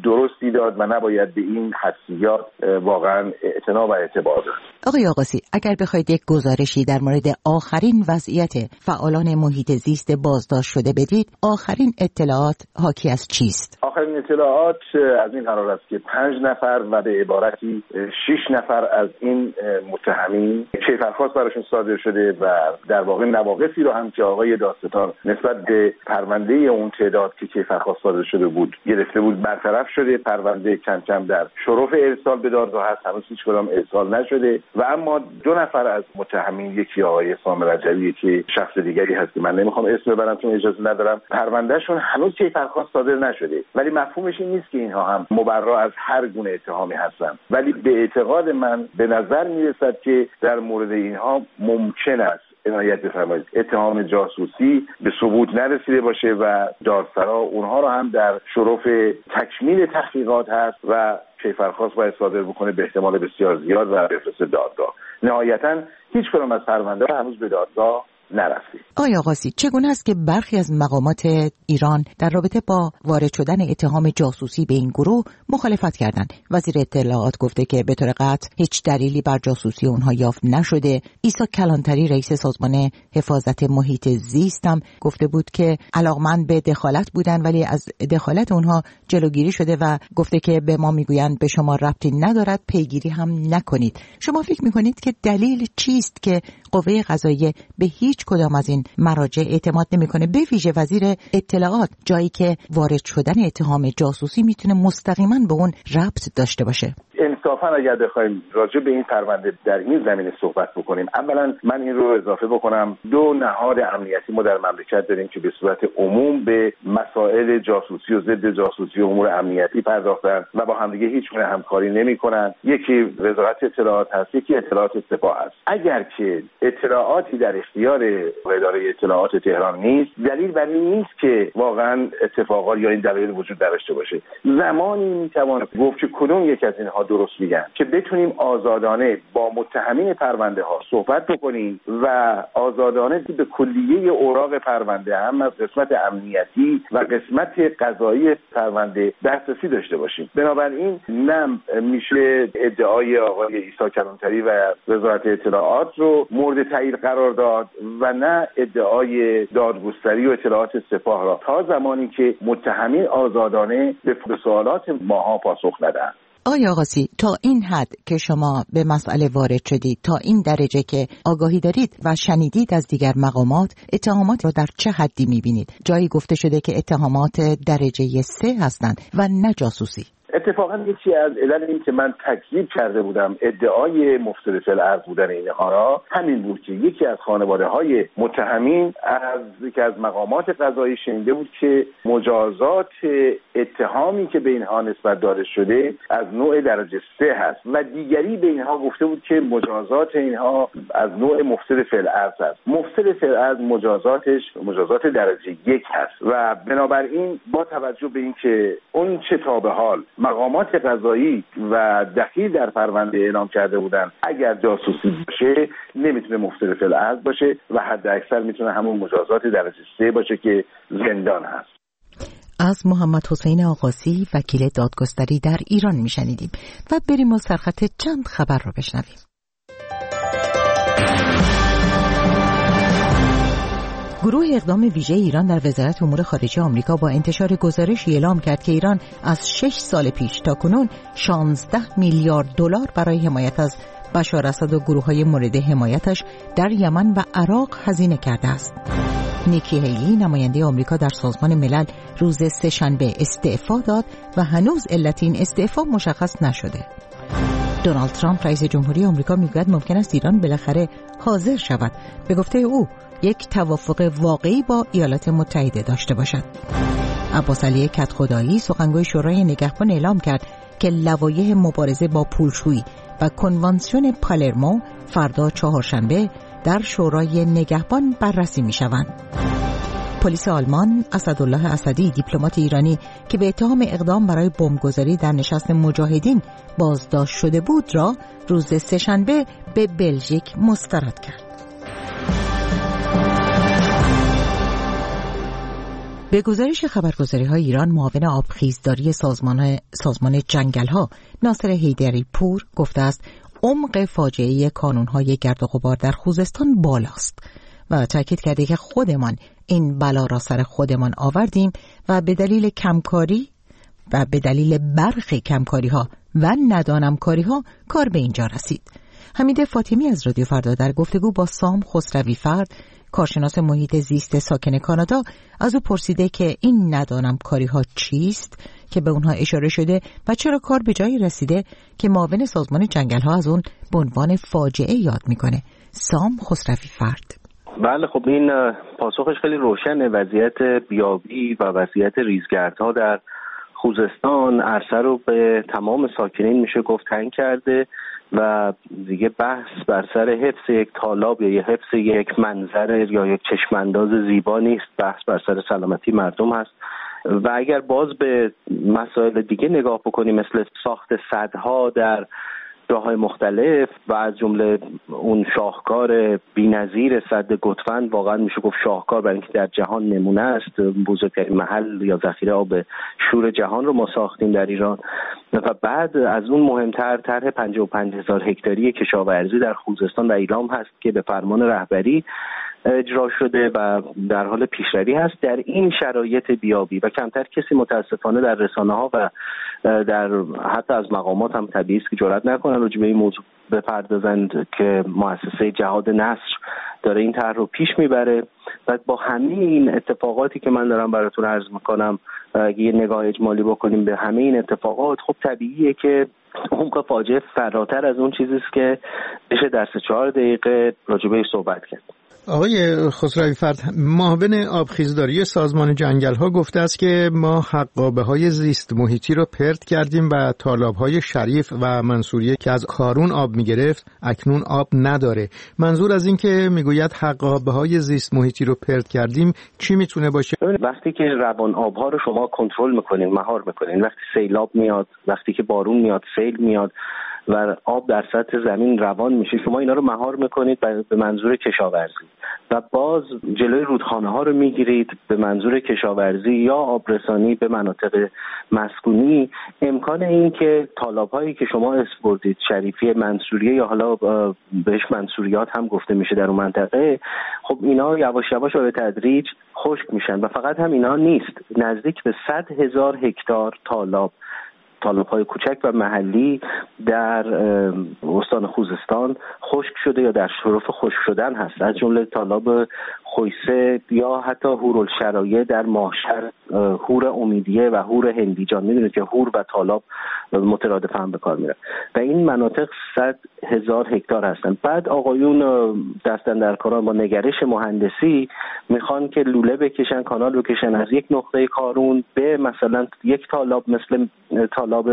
ترخیصی داد و نباید به این حساسیات واقعا اعتنا و اعتبار داد.
آقای آقاسی، اگر بخواید یک گزارشی در مورد آخرین وضعیت فعالان محیط زیست بازداشت شده بدید، آخرین اطلاعات حاکی از چیست؟
آخرین اطلاعات از این قرار است که 5 نفر و به عبارتی 6 نفر از این متهمین کیفرخواست براشون صادر شده و در واقع نواقصی رو هم که آقای دادستان نسبت به پرونده اون تعداد که کیفرخواست صادر شده بود گرفته بود برطرف شده. پرونده کم کم در شرف ارسال به دادگاه هست، هنوز هیچ کدام ارسال نشده و اما 2 نفر از متهمین، یکی آقای سام رجبی که شخص دیگری هست که من نمیخوام اسم ببرم چون اجازه ندارم، پروندهشون هنوز کیفرخواست صادر نشده، ولی مفهومش این نیست که اینها هم مبرا از هر گونه اتهامی هستند. ولی به اعتقاد من به نظر میرسد که در مورد اینها ممکن است عنایت بفرمایید اتهام جاسوسی به ثبوت نرسیده باشه و دادسرا اونها رو هم در شرف تکمیل تحقیقات هست و کیفرخواست باید صادر بکنه به احتمال بسیار زیاد و بفرسته دادگاه. نهایتاً هیچ کدام از پرونده‌ها هنوز به دادگاه نرسید.
آقای آقاسی، چگونه است که برخی از مقامات ایران در رابطه با وارد شدن اتهام جاسوسی به این گروه مخالفت کردند؟ وزیر اطلاعات گفته که به طور قطع هیچ دلیلی بر جاسوسی اونها یافت نشده. عیسی کلانتری رئیس سازمان حفاظت محیط زیست هم گفته بود که علاقمند به دخالت بودن ولی از دخالت اونها جلوگیری شده و گفته که به ما میگویند به شما ربطی ندارد، پیگیری هم نکنید. شما فکر میکنید که دلیل چیست که قوه قضاییه به هیچ کدام از این مراجع اعتماد نمیکنه، به ویژه وزیر اطلاعات، جایی که وارد شدن اتهام جاسوسی میتونه مستقیما به اون ربط داشته باشه؟
انصافا اگر بخوایم راجع به این پرونده در این زمینه صحبت بکنیم، اولا من این رو اضافه بکنم 2 نهاد امنیتی ما در مملکت داریم که به صورت عموم به مسائل جاسوسی و ضد جاسوسی و امور امنیتی پرداختن و با همدیگه هیچ گونه همکاری نمیکنن. یکی وزارت اطلاعات هست، یکی اطلاعات سپاه هست. اگر که اطلاعاتی در اختیار اداره اطلاعات تهران نیست، دلیل بر این نیست که واقعا اتفاقات یا این دلایل وجود داشته باشه. زمانی میتوان گفت که کدوم یک از اینها درست میگن که بتونیم آزادانه با متهمین پرونده ها صحبت بکنیم و آزادانه به کلیه اوراق پرونده هم از قسمت امنیتی و قسمت قضایی پرونده دسترسی داشته باشیم. بنابراین نه میشه ادعای آقای عیسی کلانتری و وزارت اطلاعات رو مورد تایید قرار داد و نه ادعای دادگستری و اطلاعات سپاه را تا زمانی که متهمین آزادانه به سوالات ماها پاسخ ندهند.
آقای آقاسی، تا این حد که شما به مسئله وارد شدید، تا این درجه که آگاهی دارید و شنیدید از دیگر مقامات، اتهامات را در چه حدی می‌بینید؟ جایی گفته شده که اتهامات درجه 3 هستند و نه جاسوسی.
اتفاقا یکی از علل این که من تکذیب کرده بودم ادعای مفسد فی الارض بودن اینها را همین بود که یکی از خانواده‌های متهمین از یکی از مقامات قضایی شنیده بود که مجازات اتهامی که به اینها نسبت داده شده از نوع درجه 3 هست و دیگری به اینها گفته بود که مجازات اینها از نوع مفسد فی الارض است. مفسد فی الارض مجازاتش مجازات درجه 1 هست و بنابراین با توجه به اینکه اون چه تا به حال مقامات قضایی و دخیل در پرونده اعلام کرده بودن اگر جاسوسی باشه نمیتونه مفسد فی الارض باشه و حد اکثر میتونه همون مجازات درجه 3 باشه که زندان هست.
از محمد حسین آقاسی وکیل دادگستری در ایران میشنیدیم و بریم و سرخط چند خبر رو بشنویم. گروه اقدام ویژه ایران در وزارت امور خارجه آمریکا با انتشار گزارشی اعلام کرد که ایران از 6 سال پیش تا کنون 16 میلیارد دلار برای حمایت از بشار اسد و گروه‌های مورد حمایتش در یمن و عراق هزینه کرده است. نیکی هیلی نماینده آمریکا در سازمان ملل روز سه‌شنبه استعفا داد و هنوز علت این استعفا مشخص نشده. دونالد ترامپ رئیس جمهوری آمریکا میگوید ممکن است ایران بالاخره حاضر شود به گفته او یک توافق واقعی با ایالات متحده داشته باشد. عباس علی کدخدایی سخنگوی شورای نگهبان اعلام کرد که لوایح مبارزه با پولشویی و کنوانسیون پالرمو فردا چهارشنبه در شورای نگهبان بررسی می‌شوند. پلیس آلمان اسدالله اسدی دیپلمات ایرانی که به اتهام اقدام برای بمبگذاری در نشست مجاهدین بازداشت شده بود را روز سه‌شنبه به بلژیک مسترد کرد. به گزارش خبرگزاری‌های ایران، معاون آبخیزداری سازمان جنگل‌ها ناصر حیدری پور گفته است عمق فاجعه کانون‌های گرد و غبار در خوزستان بالاست و تاکید کرده که خودمان این بلا را سر خودمان آوردیم و به دلیل کمکاری و به دلیل برخی کمکاری‌ها و ندانمکاری‌ها کار به اینجا رسید. حمید فاطمی از رادیو فردا در گفتگو با سام خسروی فرد، کارشناس محیط زیست ساکن کانادا، از او پرسیده که این ندانمکاری‌ها چیست که به اونها اشاره شده و چرا کار به جایی رسیده که معاون سازمان جنگل‌ها از اون به عنوان فاجعه یاد میکنه. سام خسروی فرد:
بله، خب این پاسخش خیلی روشنه. وضعیت بیابی و وضعیت ریزگردها در خوزستان عرصه رو به تمام ساکنین میشه گفت تنگ کرده و دیگه بحث بر سر حفظ یک تالاب یا حفظ یک منظر یا یک چشمانداز زیبا نیست، بحث بر سر سلامتی مردم هست. و اگر باز به مسائل دیگه نگاه بکنیم، مثل ساخت سدها در جاهای مختلف و از جمله اون شاهکار بی‌نظیر سد گوتفند، واقعا میشه گفت شاهکار برای اینکه در جهان نمونه است، بزرگترین محل یا ذخیره آب شور جهان رو ما ساختیم در ایران. و بعد از اون مهمتر طرح 55,000 هکتاری کشاورزی در خوزستان و ایلام هست که به فرمان رهبری اجرا شده و در حال پیشروی هست. در این شرایط بیابی و کمتر کسی متاسفانه در رسانه‌ها و در حتی از مقامات هم طبیعی است که جرئت نکنن راجع به این موضوع بپردازند که مؤسسه جهاد نصر داره این طرح رو پیش میبره. و با همه این اتفاقاتی که من دارم براتون عرض میکنم، اگه یه نگاه اجمالی بکنیم به همه این اتفاقات، خب طبیعیه که عمق فاجعه فراتر از اون چیزی است که بشه در 3-4 دقیقه راجع بهش صحبت کرد.
آقای خسروی فرد، معاون آبخیزداری سازمان جنگل‌ها گفته است که ما حقابه‌های زیست محیطی رو پرت کردیم و تالاب‌های شریف و منصوریه که از کارون آب می‌گرفت اکنون آب نداره. منظور از این که میگوید حقابه‌های زیست محیطی رو پرت کردیم چی میتونه باشه؟
وقتی که روان آب‌ها رو شما کنترل می‌کنین، مهار می‌کنین، وقتی سیلاب میاد، وقتی که بارون میاد، سیل میاد و آب در سطح زمین روان میشه، شما اینا رو مهار میکنید به منظور کشاورزی و باز جلوی رودخانه ها رو میگیرید به منظور کشاورزی یا آبرسانی به مناطق مسکونی. امکان این که تالاب هایی که شما اسپردید، شریفی، منصوریه یا حالا بهش منصوریات هم گفته میشه در اون منطقه، خب اینا یواش یواش به تدریج خشک میشن و فقط هم اینا نیست، نزدیک به 100,000 هکتار تالاب‌های کوچک و محلی در استان خوزستان خشک شده یا در شرف خشک شدن هست، از جمله تالاب خویسه یا حتی هورالشرایع در ماهشهر، هور امیدیه و هور هندیجان. میدونید که هور و تالاب مترادف هم به کار میرن و این مناطق 100,000 هکتار هستن. بعد آقایون دستن در کاران با نگرش مهندسی میخوان که لوله بکشن، کانال بکشن از یک نقطه کارون به مثلا یک تالاب مثل تالاب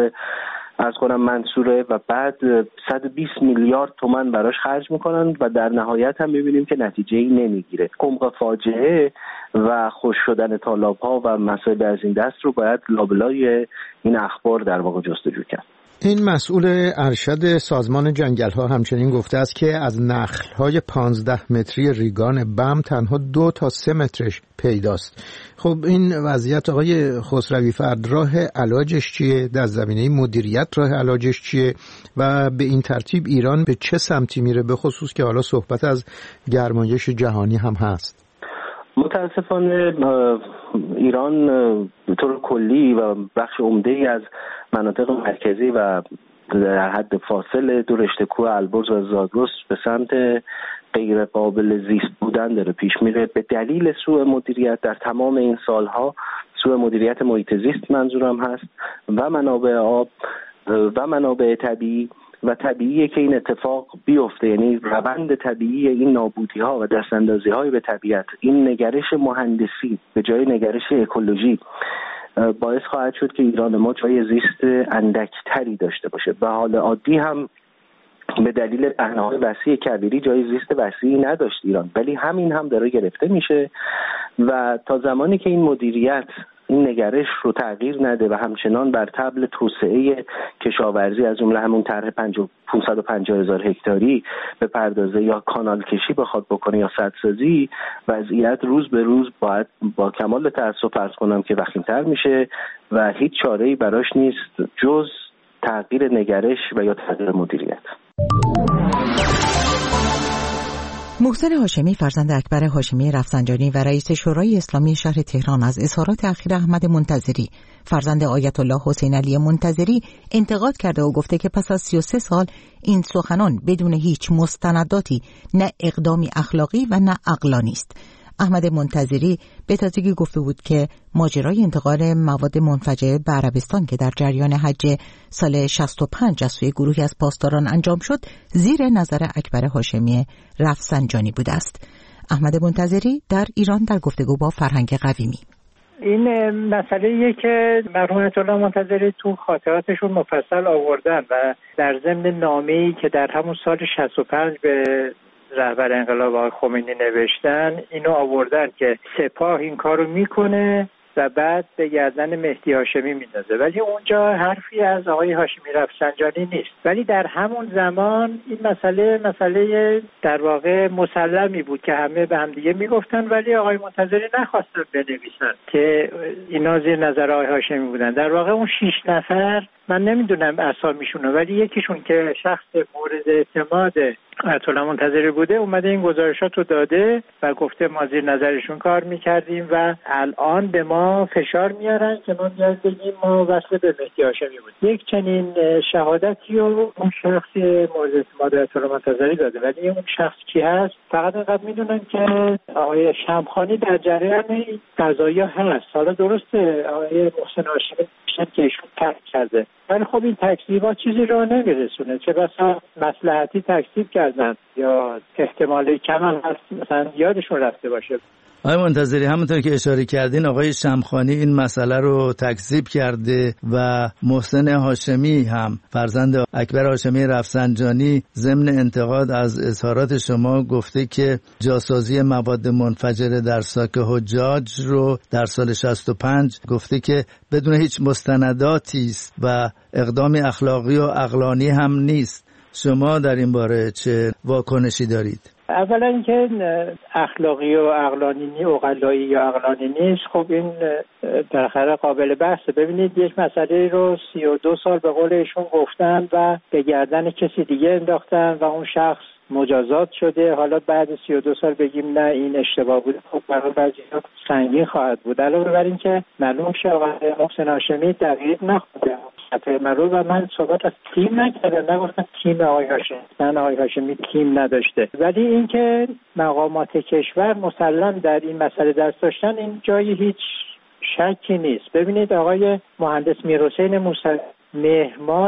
منصوره و بعد 120 میلیارد تومان براش خرج میکنن و در نهایت هم میبینیم که نتیجه‌ای نمیگیره. عمق فاجعه و خشک شدن تالاب‌ها و مسائل از این دست رو باید لابلای این اخبار در واقع جستجو کرد.
این مسئول ارشد سازمان جنگل‌ها همچنین گفته است که از نخل‌های 15 متری ریگان بم تنها 2 تا 3 مترش پیداست. خب این وضعیت آقای خسروی فرد، راه علاجش چیه؟ در زمینه مدیریت راه علاجش چیه؟ و به این ترتیب ایران به چه سمتی میره، به خصوص که حالا صحبت از گرمایش جهانی هم هست؟
متاسفانه ایران به طور کلی و بخش عمده‌ای از مناطق مرکزی و در حد فاصل دو رشته کوه البرز و زاگرس به سمت غیر قابل زیست بودن داره پیش میره به دلیل سوء مدیریت در تمام این سالها. سوء مدیریت محیط زیست منظورم هست و منابع آب و منابع طبیعی و طبیعیه که این اتفاق بیفته، یعنی روند طبیعی این نابودی ها و دستاندازی های به طبیعت، این نگرش مهندسی به جای نگرش اکولوژی باعث خواهد شد که ایران ما جای زیست اندکتری داشته باشه. به حال عادی هم به دلیل پهنه‌های وسیع کبیری جای زیست وسیعی نداشت ایران، ولی همین هم داره گرفته میشه و تا زمانی که این مدیریت این نگرش رو تغییر نده و همچنان بر طبل توسعه کشاورزی از جمله همون طرح 550,000 هکتاری بپردازه یا کانال کشی بخواد بکنه یا سدسازی، وضعیت روز به روز باید با کمال تأسف فرض کنم که وخیم‌تر میشه و هیچ چاره‌ای براش نیست جز تغییر نگرش و یا تغییر مدیریت.
محسن هاشمی فرزند اکبر هاشمی رفسنجانی و رئیس شورای اسلامی شهر تهران از اظهارات اخیر احمد منتظری فرزند آیت الله حسین علی منتظری انتقاد کرده و گفته که پس از 33 سال این سخنان بدون هیچ مستنداتی نه اقدامی اخلاقی و نه عقلانی است. احمد منتظری به تازگی گفته بود که ماجرای انتقال مواد منفجره به عربستان که در جریان حج سال 65 از سوی گروهی از پاسداران انجام شد زیر نظر اکبر هاشمی رفسنجانی بوده است. احمد منتظری در ایران در گفتگو با فرهنگ قویمی:
این مسئله‌ایه که مرحوم آیت الله منتظری تو خاطراتشون مفصل آوردن و در ضمن نامه‌ای که در همون سال 65 به رهبر انقلاب آقای خمینی نوشتن اینو آوردن که سپاه این کارو میکنه و بعد به گردن مهدی هاشمی میندازه، ولی اونجا حرفی از آقای هاشمی رفسنجانی نیست. ولی در همون زمان این مسئله در واقع مسلمی بود که همه به هم دیگه میگفتن، ولی آقای منتظری نخواستن بنویسن که اینا زیر نظر آقای هاشمی بودن. در واقع اون 6 نفر من نمیدونم اسامیشونو، ولی یکیشون که شخص مورد اعتماد آیت الله منتظری بوده اومده این گزارشات رو داده و گفته ما زیر نظرشون کار میکردیم و الان به ما فشار میارن که ما بیاید بگیم ما وصل به مهدی هاشمی بود. یک چنین شهادتی رو اون شخص مورد اعتماد آیت الله منتظری داده، ولی اون شخص کی هست فقط اینقدر میدونن که آقای شمخانی در جریان قضایا هست. حالا درسته آقای محسن هاشمی که ایشون ترک کرده، ولی خب این تکذیبا چیزی رو نمیرسونه، چه بسا مصلحتی تکذیب کردن یا احتمالی کم هست مثلا یادشون رفته باشه.
آقای منتظری همونطور که اشاره کردین آقای شمخانی این مسئله رو تکذیب کرده و محسن هاشمی هم فرزند اکبر هاشمی رفسنجانی ضمن انتقاد از اظهارات شما گفته که جاسازی مواد منفجره در ساک حجاج رو در سال 65 گفته که بدون هیچ مستنداتی است و اقدامی اخلاقی و عقلانی هم نیست. شما در این باره چه واکنشی دارید؟
اولا اینکه اخلاقی و عقلانی نیست، عقلایی یا عقلانی نیست، خب این در حقیقت قابل بحثه. ببینید یک مسئله رو 32 سال به قول ایشون گفتن و به گردن کسی دیگه انداختن و اون شخص مجازات شده، حالا بعد 32 سال بگیم نه این اشتباه بود، خب برای بعضی‌ها سنگین خواهد بود. علاوه بر این که معلوم شه آقای محسن هاشمی دقیق نخورده و من صحبت از تیم نکردم، نگفتم تیم آقای هاشمی، من آقای هاشمی تیم نداشته، ولی اینکه مقامات کشور مسلم در این مسئله دست داشتن این جایی هیچ شکی نیست. ببینید آقای مهندس میرحسین موسوی مهر ماه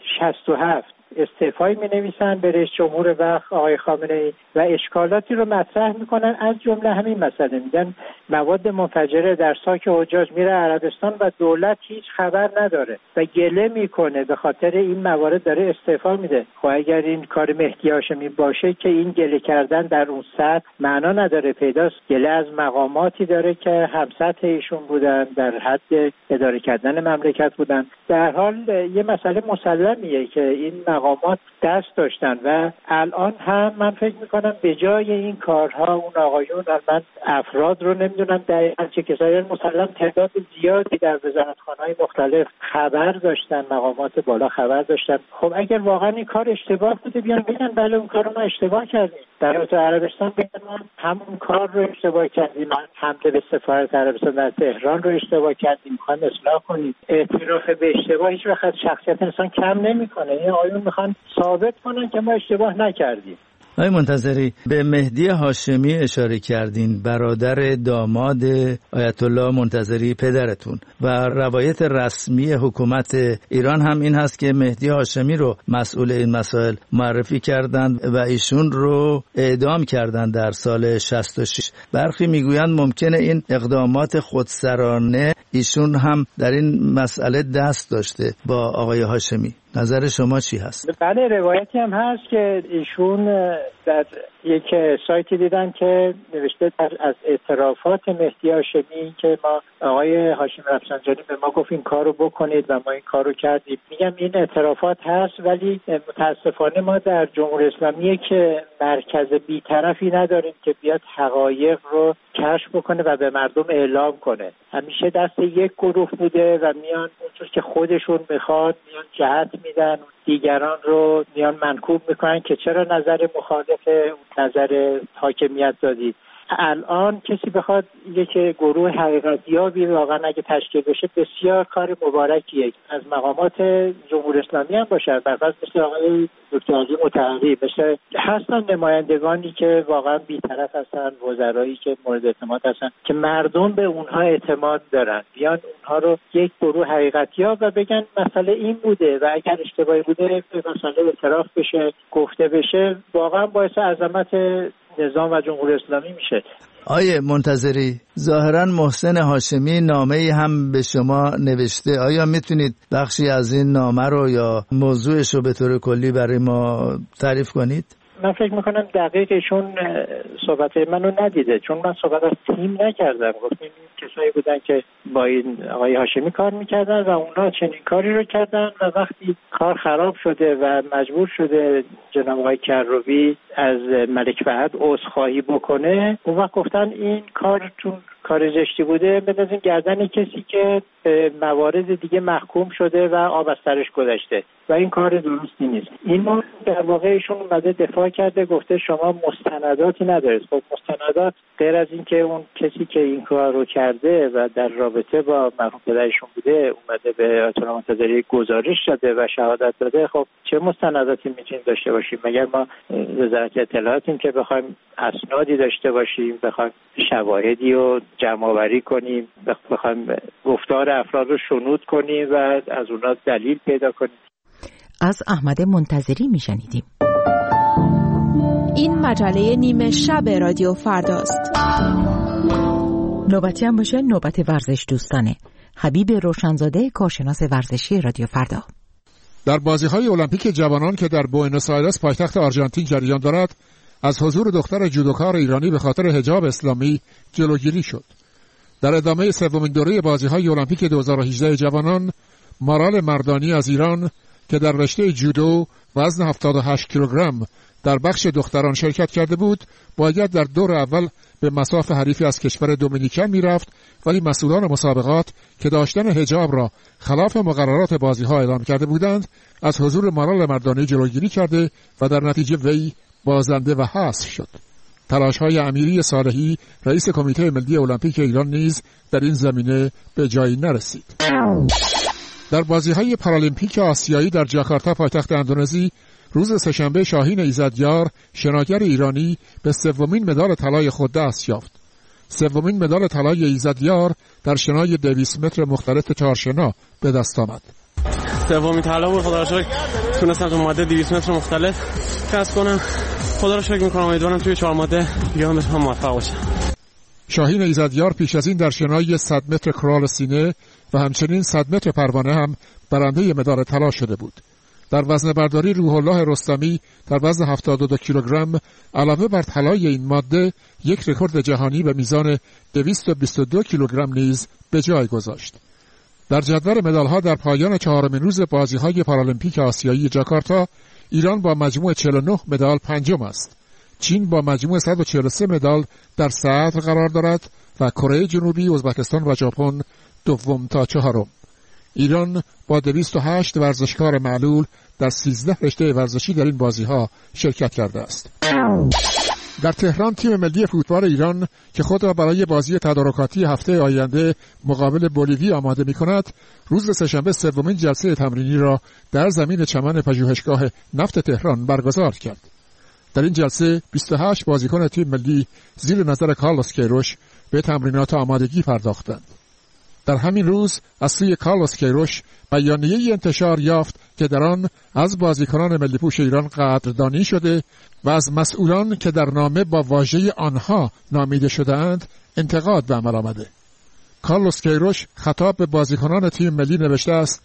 67 استعفایی می‌نویسن به رئیس جمهور وقت آقای خامنه‌ای و اشکالاتی رو مطرح میکنن، از جمله همین مسئله. میگن مواد منفجره در ساک حجاج میره عربستان و دولت هیچ خبر نداره و گله میکنه به خاطر این موارد داره استعفا میده. خب اگر این کار مهدی هاشمی باشه که این گله کردن در اون سطح معنا نداره، پیداست گله از مقاماتی داره که همسطح ایشون بودن، در حد اداره کردن مملکت بودن. در حال یه مسئله مسلمیه که این مقامات دست داشتن و الان هم من فکر میکنم به جای این کارها اون آقایون، من افراد رو نمیدونم دقیقاً چه کسایی، مسلم تعداد زیادی در وزارتخانه‌های مختلف خبر داشتن، مقامات بالا خبر داشتن. خب اگر واقعا این کار اشتباه بوده بیان بگن بله اون کارو ما اشتباه کردیم، در عربستان بگن ما همون کار رو اشتباه کردیم، حمله به سفارت عربستان در تهران رو اشتباه کردیم، میخوایم اصلاح کنیم. اعتراف به اشتباه هیچ وقت شخصیت انسان کم نمیکنه. این آقایون میخوان ثابت کنن که ما اشتباه نکردیم.
آقای منتظری به مهدی هاشمی اشاره کردین، برادر داماد آیت الله منتظری پدرتون، و روایت رسمی حکومت ایران هم این هست که مهدی هاشمی رو مسئول این مسائل معرفی کردند و ایشون رو اعدام کردند در سال 66. برخی میگویند ممکنه این اقدامات خودسرانه ایشون هم در این مسئله دست داشته با آقای هاشمی. نظر شما چی هست؟
بله روایتی هم هست که ایشون در یک سایتی دیدم که نوشته از اعترافات مهدی هاشمی که ما آقای هاشمی رفسنجانی به ما گفت این کارو بکنید و ما این کارو کردیم. میگم این اعترافات هست، ولی متاسفانه ما در جمهوری اسلامی که مرکز بی‌طرفی نداریم که بیاد حقایق رو کشف بکنه و به مردم اعلام کنه. همیشه دست یک گروه بوده و میان اونجور که خودشون میخواد میان جهت میدن، دیگران رو میان منکوب میکنن که چرا نظر مخالف نظر حاکمیت دادید. الان کسی بخواد یک گروه حقیقتیابی واقعا اگه تشکیل بشه بسیار کار مبارکیه. از مقامات جمهوری اسلامی هم باشه، برفرض مثل آقای دکتر علی مطهری، مثل هستن نمایندگانی که واقعا بی‌طرف هستن، وزرایی که مورد اعتماد هستن که مردم به اونها اعتماد دارن، بیان اونها رو یک گروه حقیقتیاب و بگن مسئله این بوده و اگر اشتباهی بوده به مسئله اعتراف بشه، گفته بشه، واقعا باعث عظمت نظام و جمهوری اسلامی میشه.
آیه منتظری، ظاهرا محسن هاشمی نامه‌ای هم به شما نوشته. آیا میتونید بخشی از این نامه رو یا موضوعش رو به طور کلی برای ما تعریف کنید؟
من فکر میکنم دقیق ایشون صحبت منو ندیده، چون من صحبت از تیم نکردم. گفتیم کسایی بودن که با این آقای هاشمی کار میکردن و اونا چنین کاری رو کردن و وقتی کار خراب شده و مجبور شده جناب آقای کروبی از ملک فهد عذرخواهی بکنه، اون وقت گفتن این کار چون کار زشتی بوده بندازین گردن کسی که موارد دیگه محکوم شده و آب از سرش گذشته و این کار درستی نیست. این ما در واقع ایشون اومده دفاع کرده، گفته شما مستنداتی ندارید. خب مستندات غیر از این که اون کسی که این کار رو کرده و در رابطه با مرحوم پدرشون بوده اومده به آیت الله منتظری گزارش داده و شهادت داده، خب چه مستنداتی میتونیم داشته باشیم؟ مگر ما وزارت اطلاعاتیم که بخوایم اسنادی داشته باشیم، بخوایم شواهدی رو جمع آوری کنیم، بخوایم گفتار افراد رو شنود کنیم و از اونا دلیل پیدا کنیم؟
از احمد منتظری میشنیدیم.
این مجله نیمه شب رادیو فرداست.
نوبتی هم باشه نوبت ورزش دوستانه. حبیب روشنزاده، کارشناس ورزشی رادیو فردا.
در بازی‌های المپیک جوانان که در بوئنوس آیرس پایتخت آرژانتین جریان دارد، از حضور دختر جودوکار ایرانی به خاطر حجاب اسلامی جلوگیری شد. در ادامه سومین دوره بازی‌های المپیک 2018 جوانان، مارال مردانی از ایران که در رشته جودو وزن 78 کیلوگرم در بخش دختران شرکت کرده بود، باید در دور اول به مصاف حریفی از کشور دومینیکن میرفت، ولی مسئولان مسابقات که داشتن حجاب را خلاف مقررات بازی‌ها اعلام کرده بودند، از حضور مارال مردانی جلوگیری کرده و در نتیجه وی بازنده و حذف شد. تلاش‌های امیری صالحی، رئیس کمیته ملی المپیک ایران نیز در این زمینه به جایی نرسید. در بازی‌های پارالیمپیک آسیایی در جاکارتا پایتخت اندونزی، روز سه‌شنبه شاهین ایزدیار، شناگر ایرانی، به سومین مدال طلای خود دست یافت. سومین مدال طلای ایزدیار در شنای 200 متر مختلط چهارشنا به دست آمد.
سومین طلا بود، خدا را شکر تونستم تو ماده 200 متر مختلط کسب کنم. خدا را شکر می‌کنم، امیدوارم توی 4 ماده بیام بتونم موفق باشم.
شاهین ایزدیار پیش از این در شنای 100 متر کرال سینه و همچنین 100 متر پروانه هم برنده مدال طلا شده بود. در وزن برداری روح الله رستمی در وزن 72 کیلوگرم علاوه بر طلای این ماده یک رکورد جهانی به میزان 222 کیلوگرم نیز به جای گذاشت. در جدول مدال‌ها در پایان چهارمین روز بازی‌های پارالیمپیک آسیایی جاکارتا، ایران با مجموع 49 مدال پنجم است. چین با مجموع 143 مدال در صدر قرار دارد و کره جنوبی، ازبکستان و ژاپن دوم تا چهارم. ایران با 208 ورزشکار معلول در 13 رشته ورزشی در این بازی‌ها شرکت کرده است. در تهران تیم ملی فوتبال ایران که خود را برای بازی تدارکاتی هفته آینده مقابل بولیوی آماده می‌کند، روز سه‌شنبه سومین جلسه تمرینی را در زمین چمن پژوهشگاه نفت تهران برگزار کرد. در این جلسه 28 بازیکن تیم ملی زیر نظر کارلوس کیروش به تمرینات آمادگی پرداختند. در همین روز از سوی کارلوس کیروش بیانیه‌ای انتشار یافت که در آن از بازیکنان ملی پوش ایران قدردانی شده و از مسئولان که در نامه با واژه آنها نامیده شده‌اند انتقاد به عمل آمده. کارلوس کیروش خطاب به بازیکنان تیم ملی نوشته است: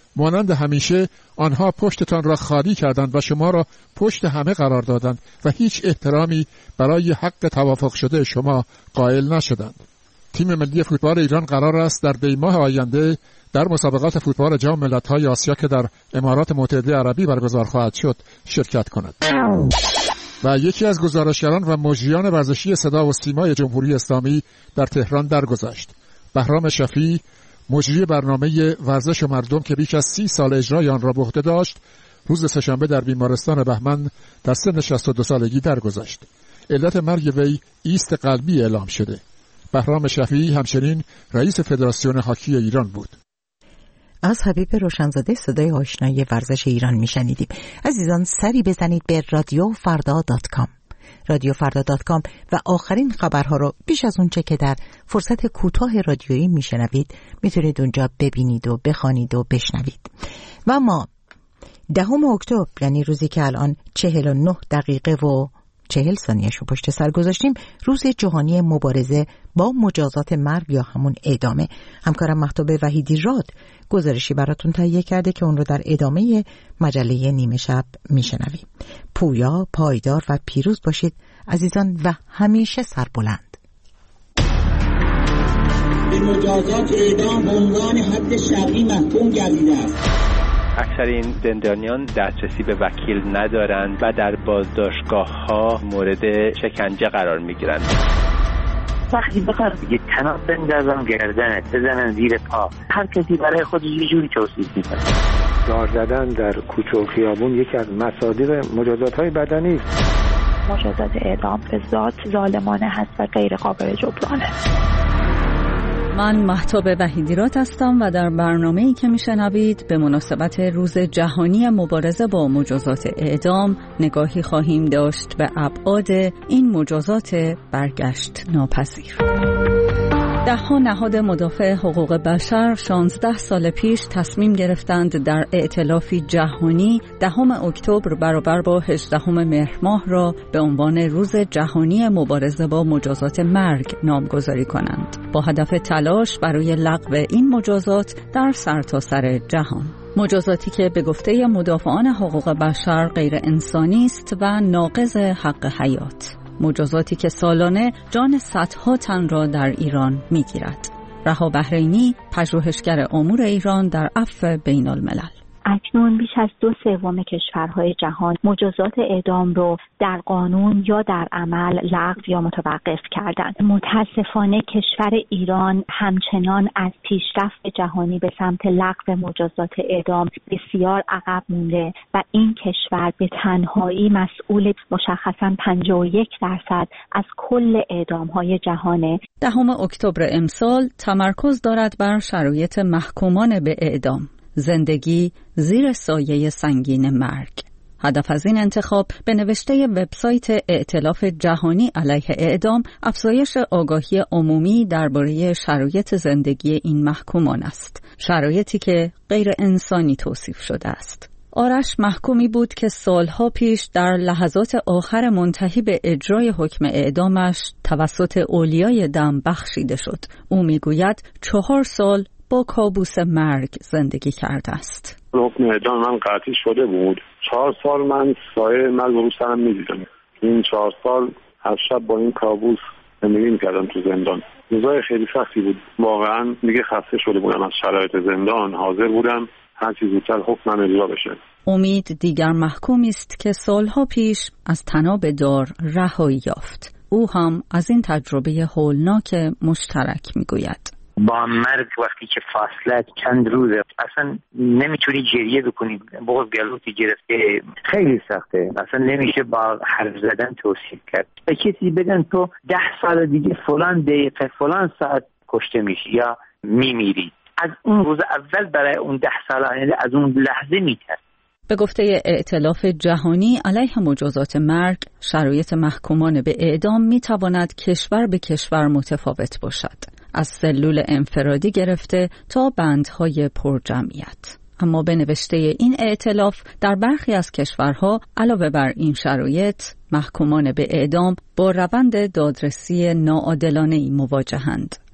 مانند همیشه آنها پشتتان را خالی کردند و شما را پشت همه قرار دادند و هیچ احترامی برای حق توافق شده شما قائل نشدند. تیم ملی فوتبال ایران قرار است در دی‌ماه آینده در مسابقات فوتبال جام ملت‌های آسیا که در امارات متحده عربی برگزار خواهد شد شرکت کند. و یکی از گزارشگران و مجریان ورزشی صدا و سیمای جمهوری اسلامی در تهران درگذشت. بهرام شفیع، مجری برنامه ورزش و مردم که بیش از 30 سال اجرای آن را به عهده داشت، روز سه‌شنبه در بیمارستان بهمن در سن 62 سالگی درگذشت. علت مرگ وی ایست قلبی اعلام شده. بهرام شفیع همچنین رئیس فدراسیون هاکی ایران بود.
از حبیب روشنزاده صدای آشنای ورزش ایران میشنیدیم. عزیزان سری بزنید به رادیوفردا.com رادیوفردا.com و آخرین خبرها رو بیش از اونچه که در فرصت کوتاه رادیویی میشنوید میتونید اونجا ببینید و بخوانید و بشنوید. و ما 10 اکتبر، یعنی روزی که الان 49 دقیقه و 40 ثانیه شو پشت سر گذاشتیم، روز جهانی مبارزه با مجازات مرگ یا همون اعدامه. همکارم مهتاب وحیدی راد گزارشی براتون تهیه کرده که اون رو در ادامه مجله نیمه شب میشنویم. پویا، پایدار و پیروز باشید عزیزان و همیشه سربلند.
به مجازات اعدام به عنوان حد شرعی محکوم گردیده است.
اکثر این زندانیان دسترسی به وکیل ندارند و در بازداشتگاه‌ها مورد شکنجه قرار می‌گیرند.
وقتی بخواد یه تناب بندازن گردنت بزنن زیر پا، هر کسی برای خودش یه جوری توصیف می‌کنه.
دار زدن در کوچه و خیابون یکی از مصادیق مجازات‌های بدنی است.
مجازات اعدام به ذات ظالمانه هست و غیر قابل جبرانه.
من مهتاب وحیدیرات هستم و در برنامه‌ای که میشنوید به مناسبت روز جهانی مبارزه با مجازات اعدام نگاهی خواهیم داشت به ابعاد این مجازات برگشت ناپذیر. ده‌ها نهاد مدافع حقوق بشر 16 سال پیش تصمیم گرفتند در ائتلافی جهانی 10 اکتبر برابر با 18 مهر ماه را به عنوان روز جهانی مبارزه با مجازات مرگ نامگذاری کنند با هدف تلاش برای لغو این مجازات در سرتاسر جهان. مجازاتی که به گفته مدافعان حقوق بشر غیر انسانی است و ناقض حق حیات. مجازاتی که سالانه جان صدها تن را در ایران می‌گیرد. رها بحرینی، پژوهشگر امور ایران در عفو بین الملل.
اکنون بیش از 2/3 کشورهای جهان مجازات اعدام رو در قانون یا در عمل لغو یا متوقف کردند. متاسفانه کشور ایران همچنان از پیشرفت جهانی به سمت لغو مجازات اعدام بسیار عقب مونده و این کشور به تنهایی مسئول مشخصاً 51% از کل اعدام‌های جهانه.
10 اکتبر امسال تمرکز دارد بر شرایط محکومان به اعدام. زندگی زیر سایه سنگین مرگ. هدف از این انتخاب به نوشته وبسایت ائتلاف جهانی علیه اعدام افزایش آگاهی عمومی درباره شرایط زندگی این محکومان است. شرایطی که غیر انسانی توصیف شده است. آرش محکومی بود که سالها پیش در لحظات آخر منتهی به اجرای حکم اعدامش توسط اولیای دم بخشیده شد. او میگوید 4 سال با کابوس مرگ زندگی کرده است.
حکم اعدام من قطعی شده بود. 4 سال من سایه مرگ رو سرم می‌دیدم. این 4 سال هر شب با این کابوس زندگی می‌کردم تو زندان. روزای خیلی سختی بود. واقعا دیگه خسته شده بودم از شرایط زندان. حاضر بودم هر چیز زودتر حکمم اجرا بشه.
امید دیگر محکومی است که سالها پیش از طناب دار رهایی یافت. او هم از این تجربه هولناک مشترک می‌گوید.
با مرگ وقتی که فاصله چند روزه اصلا نمیتونی گریه بکنی، باز گلوتی گرفته، خیلی سخته، اصلا نمیشه با حرف زدن توصیف کرد. به کسی بگن تو 10 سال دیگه فلان دقیقه فلان ساعت کشته میشی یا میمیری، از اون روز اول برای اون 10 سال از اون لحظه میترد.
به گفته ائتلاف جهانی علیه مجازات مرگ، شرایط محکومان به اعدام میتواند کشور به کشور متفاوت باشد. از سلول انفرادی گرفته تا بندهای پرجمعیت. اما به نوشته این ائتلاف در برخی از کشورها علاوه بر این شرایط محکومان به اعدام با روند دادرسی ناعادلانه‌ای مواجهند.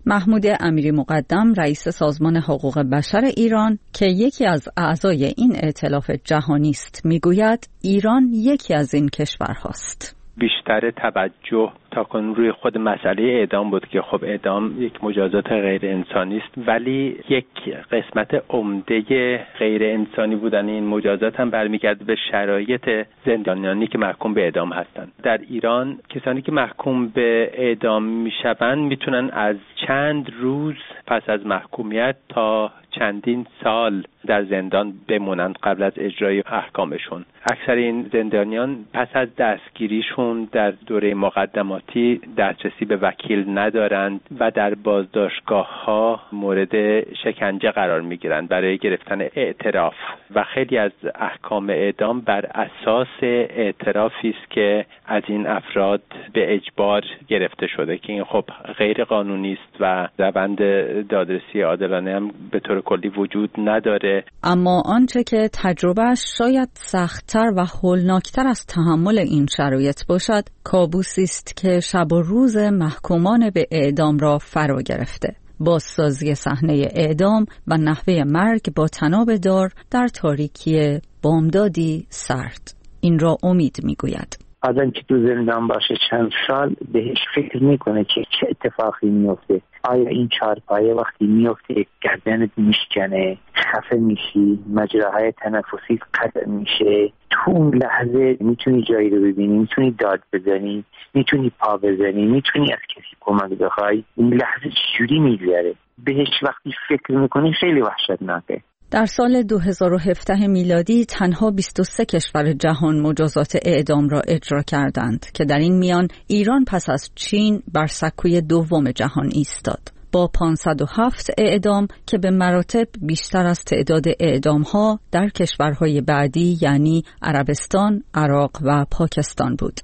محمود امیری مقدم رئیس سازمان حقوق بشر ایران که یکی از اعضای این ائتلاف جهانی است میگوید ایران یکی از این کشورهاست.
بیشتر توجه تاکنون روی خود مسئله اعدام بود که خب اعدام یک مجازات غیر انسانی است، ولی یک قسمت عمده غیر انسانی بودن این مجازات هم برمیگرده به شرایط زندانیانی که محکوم به اعدام هستند. در ایران کسانی که محکوم به اعدام میشوند میتونن از چند روز پس از محکومیت تا چندین سال در زندان بمونند قبل از اجرای احکامشون. اکثر این زندانیان پس از دستگیریشون در دوره مقدماتی دسترسی به وکیل ندارند و در بازداشتگاه‌ها مورد شکنجه قرار میگیرند برای گرفتن اعتراف و خیلی از احکام اعدام بر اساس اعترافی است که از این افراد به اجبار گرفته شده که این خب غیر قانونی است و روند دادرسی عادلانه هم به طور کلی وجود نداره.
اما آنچه که تجربهش شاید سخت‌تر و هولناکتر از تحمل این شرایط باشد، کابوسی است که شب و روز محکومان به اعدام را فرا گرفته. بازسازی صحنه اعدام و نحوه مرگ با طناب دار در تاریکی بامدادی سرد. این را امید میگوید.
آدم که تو زندان باشه چند سال بهش فکر میکنه که چه اتفاقی میفته. آیا این چارپایه وقتی میفته گردنت میشکنه، خفه میشی، مجراهای تنفسی قطع میشه، تو اون لحظه میتونی جایی رو ببینی، میتونی داد بزنی، میتونی پا بزنی، میتونی از کسی کمک بخوای. این لحظه چجوری میگذره؟ بهش وقتی فکر میکنی خیلی وحشتناکه.
در سال 2017 میلادی تنها 23 کشور جهان مجازات اعدام را اجرا کردند که در این میان ایران پس از چین بر سکوی دوم جهان ایستاد با 507 اعدام که به مراتب بیشتر از تعداد اعدام‌ها در کشورهای بعدی یعنی عربستان، عراق و پاکستان بود.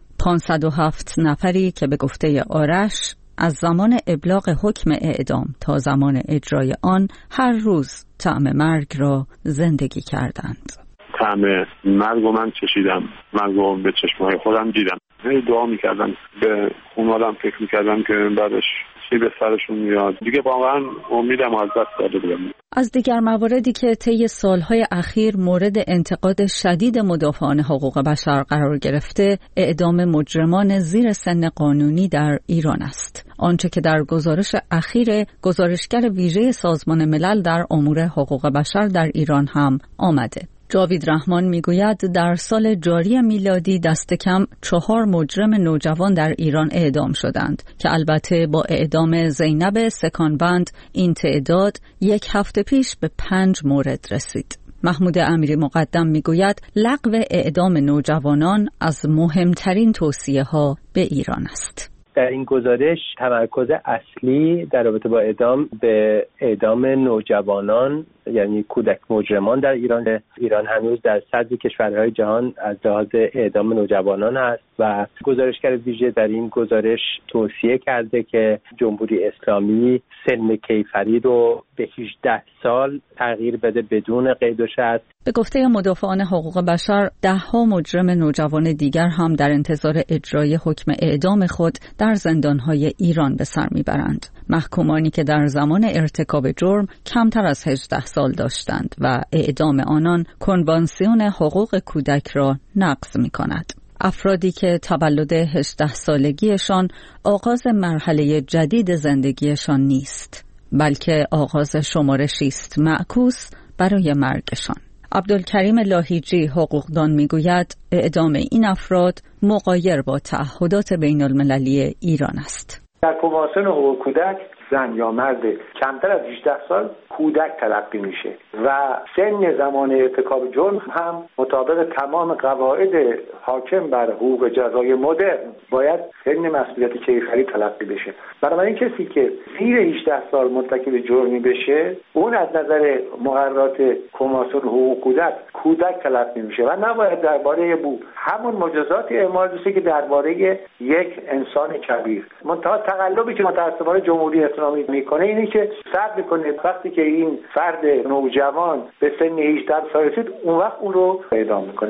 507 نفری که به گفته آرش از زمان ابلاغ حکم اعدام تا زمان اجرای آن هر روز طعم مرگ را زندگی کردند.
طعم مرگ رو من چشیدم، مرگ رو به چشمهای خودم دیدم. دعا میکردم، به خانواده‌ام فکر میکردم که بعدش چی به سرشون میاد. دیگه واقعا امیدم از دست داده بودم.
از دیگر مواردی که طی سالهای اخیر مورد انتقاد شدید مدافعان حقوق بشر قرار گرفته، اعدام مجرمان زیر سن قانونی در ایران است. آنچه که در گزارش اخیر گزارشگر ویژه سازمان ملل در امور حقوق بشر در ایران هم آمده. جاوید رحمان میگوید در سال جاری میلادی دست کم 4 مجرم نوجوان در ایران اعدام شدند که البته با اعدام زینب سکانبند این تعداد یک هفته پیش به 5 مورد رسید. محمود امیری مقدم میگوید لغو اعدام نوجوانان از مهمترین توصیه‌ها به ایران است.
در این گزارش تمرکز اصلی در رابطه با اعدام به اعدام نوجوانان یعنی کودک مجرمان در ایران هنوز در صدر کشورهای جهان از لحاظ اعدام نوجوانان است و گزارشگر ویژه در این گزارش توصیه کرده که جمهوری اسلامی سن کیفری رو به 18 سال تغییر بده بدون قید و شرط.
به گفته مدافعان حقوق بشر 10 مجرم نوجوان دیگر هم در انتظار اجرای حکم اعدام خود در زندانهای ایران به سر میبرند. محکومانی که در زمان ارتکاب جرم کمتر از 18 سال داشتند و اعدام آنان کنوانسیون حقوق کودک را نقض می‌کند. افرادی که تولد 18 سالگیشان آغاز مرحله جدید زندگیشان نیست، بلکه آغاز شمارشی است معکوس برای مرگشان. عبدالکریم لاهیجی حقوقدان میگوید اعدام این افراد مغایر با تعهدات بین المللی ایران است.
در کنوانسیون حقوق کودک زن یا مرد کمتر از 18 سال کودک تلقی میشه و سن زمان ارتکاب جرم هم مطابق تمام قواعد حاکم بر حقوق جزای مدرن باید سن مسئولیت کیفری تلقی بشه. بنابراین کسی که زیر 18 سال مرتکب جرمی بشه اون از نظر مقررات کنوانسیون حقوق کودک تلقی میشه و نباید درباره همون مجازات اعمال بشه که درباره یک انسان کبیر. منتها تقلبی که متأسفانه جمهوری اسلامی میکنه اینه که فرض میکنه وقتی که این فرد نوجوان به سن 18 سال رسید اون وقت اون رو اعدام میکنه.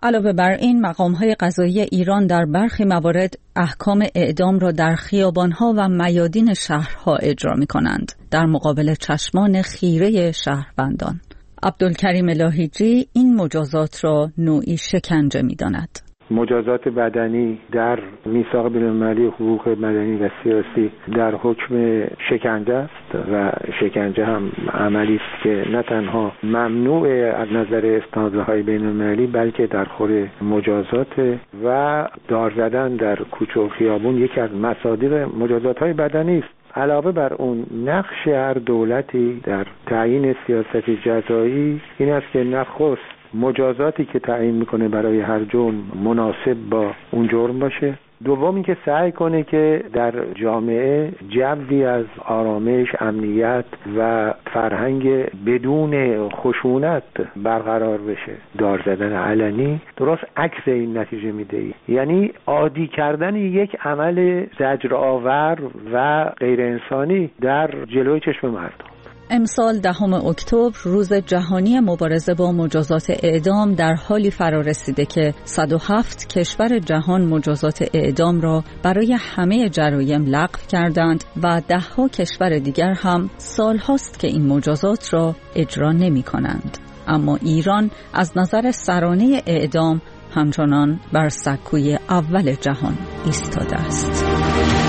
علاوه بر این، مقام‌های قضایی ایران در برخی موارد احکام اعدام را در خیابان‌ها و میادین شهرها اجرا می‌کنند، در مقابل چشمان خیره شهروندان. عبدالکریم لاهیجی این مجازات را نوعی شکنجه می‌داند.
مجازات بدنی در میثاق بین‌المللی حقوق مدنی و سیاسی در حکم شکنجه است و شکنجه هم عملی است که نه تنها ممنوع از نظر استانداردهای بین‌المللی بلکه در خور مجازات و دار زدن در کوچه و خیابون یکی از مصادیق مجازات‌های بدنی است. علاوه بر اون، نقش هر دولتی در تعیین سیاست جزایی این است که نخست مجازاتی که تعیین میکنه برای هر جرم مناسب با اون جرم باشه. دوم اینکه سعی کنه که در جامعه جوی از آرامش، امنیت و فرهنگ بدون خشونت برقرار بشه. دار زدن علنی درست عکس این نتیجه میده، یعنی عادی کردن یک عمل زجرآور و غیر انسانی در جلوی چشم مردم.
امسال 10 اکتبر روز جهانی مبارزه با مجازات اعدام در حالی فرا رسیده که 107 کشور جهان مجازات اعدام را برای همه جرایم لغو کردند و 10 کشور دیگر هم سالهاست که این مجازات را اجرا نمی کنند. اما ایران از نظر سرانه اعدام همچنان بر سکوی اول جهان ایستاده است.